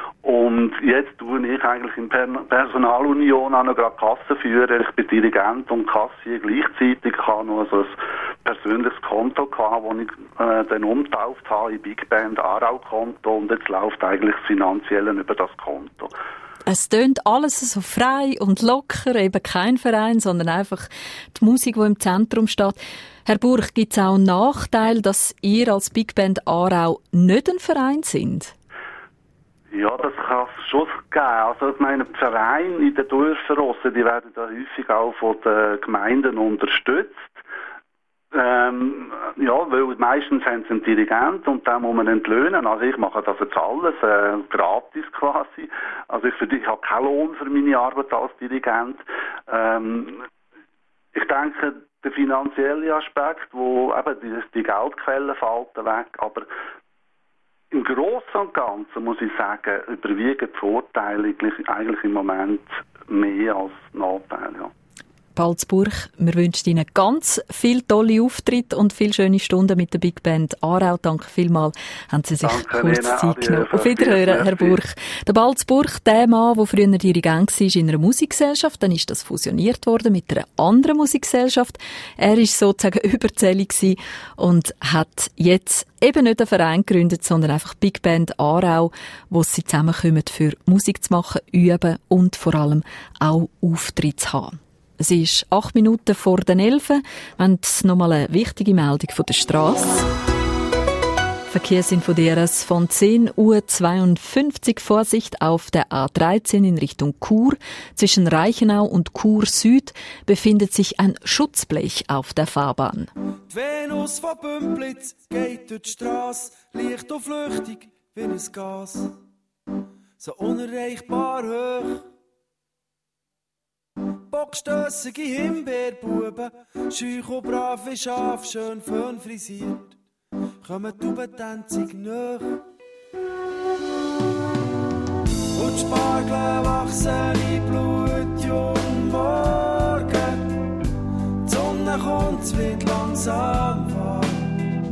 Und jetzt tue ich eigentlich in per Personalunion auch noch gerade Kassenführer. Ich bin Dirigent und Kassier gleichzeitig. Ich habe noch so ein persönliches Konto gehabt, das ich äh, dann umgetauft habe in Big Band Aarau-Konto und jetzt läuft eigentlich das Finanzielle über das Konto. Es tönt alles so frei und locker, eben kein Verein, sondern einfach die Musik, die im Zentrum steht. Herr Burch, gibt es auch einen Nachteil, dass ihr als Big Band Aarau nicht ein Verein sind? Ja, das kann es schon geben. Also ich meine, die Vereine in den Dörfern, die werden da häufig auch von den Gemeinden unterstützt. Ähm, ja, weil meistens haben sie einen Dirigent und den muss man entlöhnen. Also ich mache das jetzt alles äh, gratis quasi. Also ich, ich habe keinen Lohn für meine Arbeit als Dirigent. Ähm, ich denke, der finanzielle Aspekt, wo eben die, die Geldquellen fallen weg, aber im Großen und Ganzen muss ich sagen, überwiegen die Vorteile eigentlich im Moment mehr als Nachteile. Ja. Balzburg, wir wünschen Ihnen ganz viele tolle Auftritte und viele schöne Stunden mit der Big Band Aarau. Danke vielmals, haben Sie sich Danke kurz Ihnen, Zeit genommen. adieu, Auf Wiederhören, Herr Burch. Der Balzburg, der Mann, der früher Dirigent war in einer Musikgesellschaft, dann ist das fusioniert worden mit einer anderen Musikgesellschaft. Er war sozusagen überzählig und hat jetzt eben nicht einen Verein gegründet, sondern einfach Big Band Aarau, wo sie zusammenkommen, für Musik zu machen, üben und vor allem auch Auftritte zu haben. Es ist acht Minuten vor den elf. Wir haben nochmal eine wichtige Meldung von der Strasse. Verkehrsinfo D R S von zehn Uhr zweiundfünfzig. Vorsicht auf der A dreizehn in Richtung Chur. Zwischen Reichenau und Chur Süd befindet sich ein Schutzblech auf der Fahrbahn. Die Venus von Bümplitz geht durch die Strasse, leicht und flüchtig wie ein Gas. So unerreichbar hoch. Bockstössige Himbeerbuben, scheuch und brave Schaf, schön fön frisiert, kommen die Ubentänzig nach. Und die Spargel wachsen in Blut, jung morgen. Die Sonne kommt, es wird langsam warm.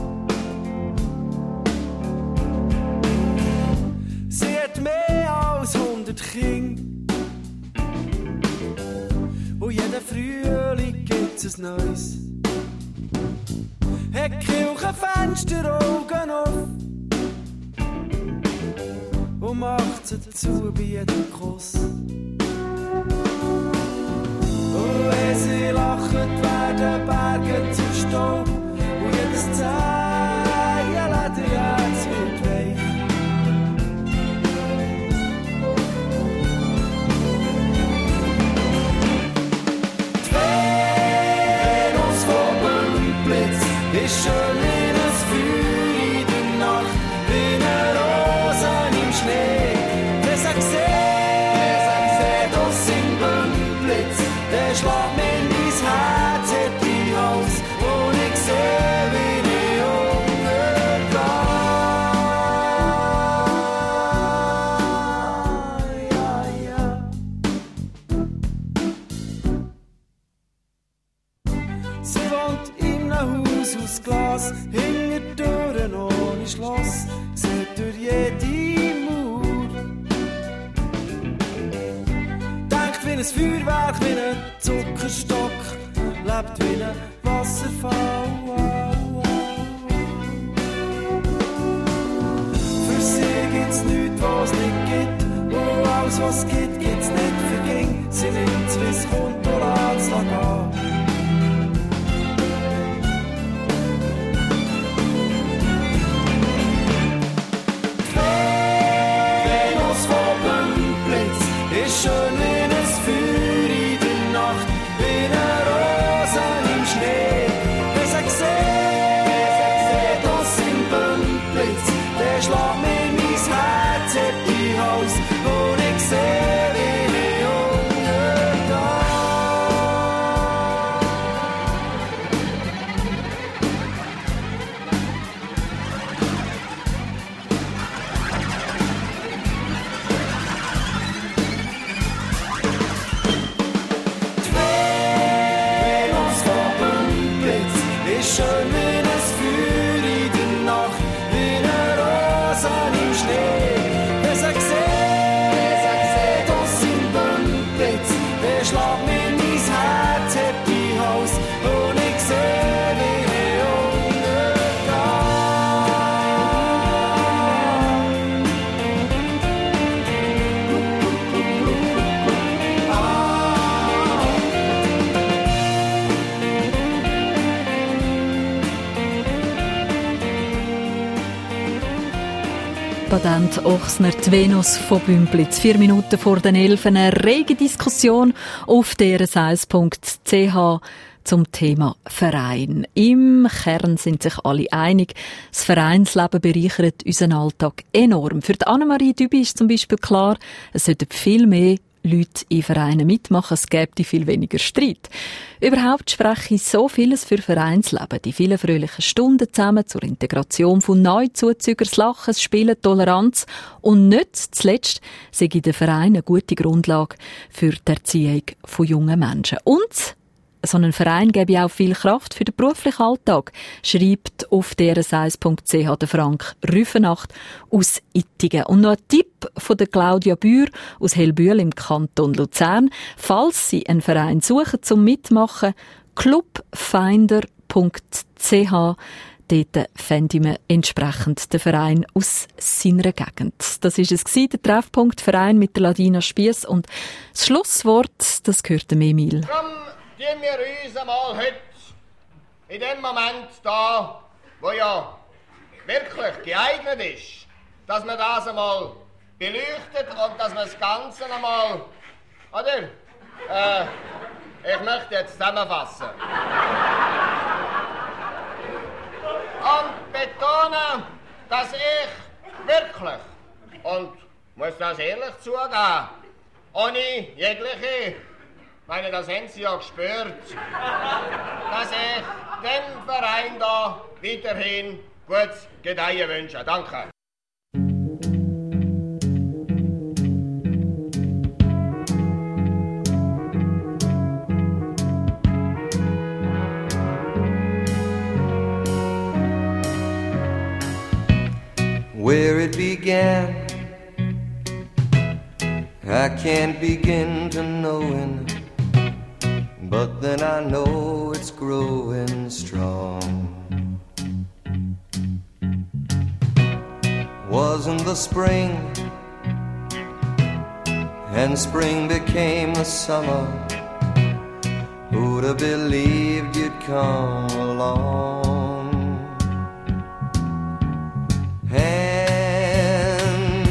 Sie hat mehr als hundert Kinder. Und jeden Frühling gibt's ein neues. Hat die Kirche Fenster, Augen auf und macht sie zu bei jedem Kuss. Und wenn sie lachen, werden Berge zu Staub und jedes Zehen Lederherz wird weich. Ist schön wie ein Feuer in der Nacht, wie eine Rose im Schnee. Wer sagt seh, das im Bümplitz, der schlägt mir in mein Herz, hat die Hals, und ich seh, wie die Hunger da. Sie wohnt in einem Haus aus Glas, hinter Türen ohne Schloss, sieht durch jede Mauer. Denkt wie ein Feuerwerk, wie ein Zuckerstock, lebt wie ein Wasserfall. Für sie gibt's nichts, was es nicht gibt, und alles, was es gibt, gibt's nicht verging. Sie nimmt's, wie's kommt, und lässt's gehen. Schön wie ein Feuer in der Nacht, wie eine Rose im Schnee. Wer sagt seh, das im Bümplitz, der schlägt mir mein Herz, hat die Hals, und ich seh, wie die Hunger da. Badent Ochsner, die Venus von Bümplitz. Vier Minuten vor den Elf, eine rege Diskussion auf d r s eins punkt c h zum Thema Verein. Im Kern sind sich alle einig, das Vereinsleben bereichert unseren Alltag enorm. Für die Annemarie Dübi ist zum Beispiel klar, es sollten viel mehr Leute in Vereinen mitmachen, es gäbe viel weniger Streit. Überhaupt spreche ich so vieles für Vereinsleben. Die vielen fröhlichen Stunden zusammen zur Integration von Neuzuzügern, das Lachen, das Spielen, Toleranz und nicht zuletzt sei der Verein eine gute Grundlage für die Erziehung von jungen Menschen. Und so ein Verein gebe auch viel Kraft für den beruflichen Alltag, schreibt auf d r s eins punkt c h der Frank Rüfenacht aus Ittigen. Und noch ein Tipp von der Claudia Bühr aus Hellbühl im Kanton Luzern. Falls Sie einen Verein suchen zum Mitmachen, clubfinder punkt c h. Dort fände man entsprechend den Verein aus seiner Gegend. Das war es, der Treffpunkt Verein mit der Ladina Spiess. Und das Schlusswort, das gehört dem Emil. Die wir uns einmal heute, in dem Moment da, wo ja wirklich geeignet ist, dass man das einmal beleuchtet und dass man das Ganze einmal, oder? Äh, ich möchte jetzt zusammenfassen. Und betonen, dass ich wirklich, und muss das ehrlich zugeben, ohne jegliche, ich meine, das haben Sie ja gespürt, dass ich dem Verein da weiterhin gutes Gedeihen wünsche. Danke. Where it began, I can't begin to knowing. But then I know it's growing strong. Wasn't the spring, and spring became the summer. Who'd have believed you'd come along? Hand,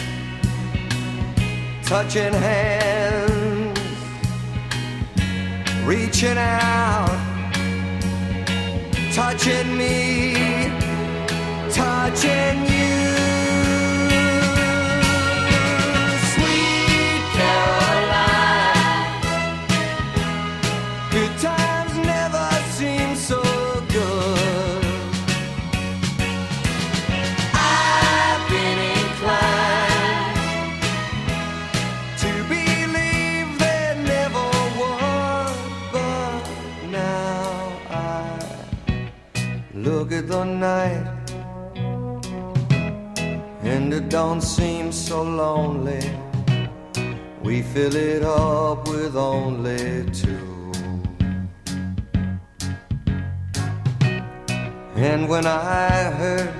touching hands, reaching out, touching me, touching you. Sweet Caroline, good times never seem so good. I've been inclined to believe there never was. Look at the night, and it don't seem so lonely. We fill it up with only two. And when I hurt,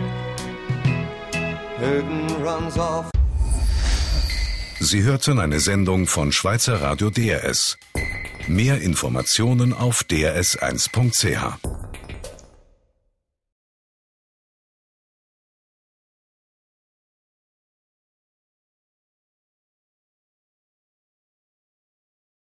hurting runs off. Sie hörten eine Sendung von Schweizer Radio D R S. Mehr Informationen auf d r s eins punkt c h.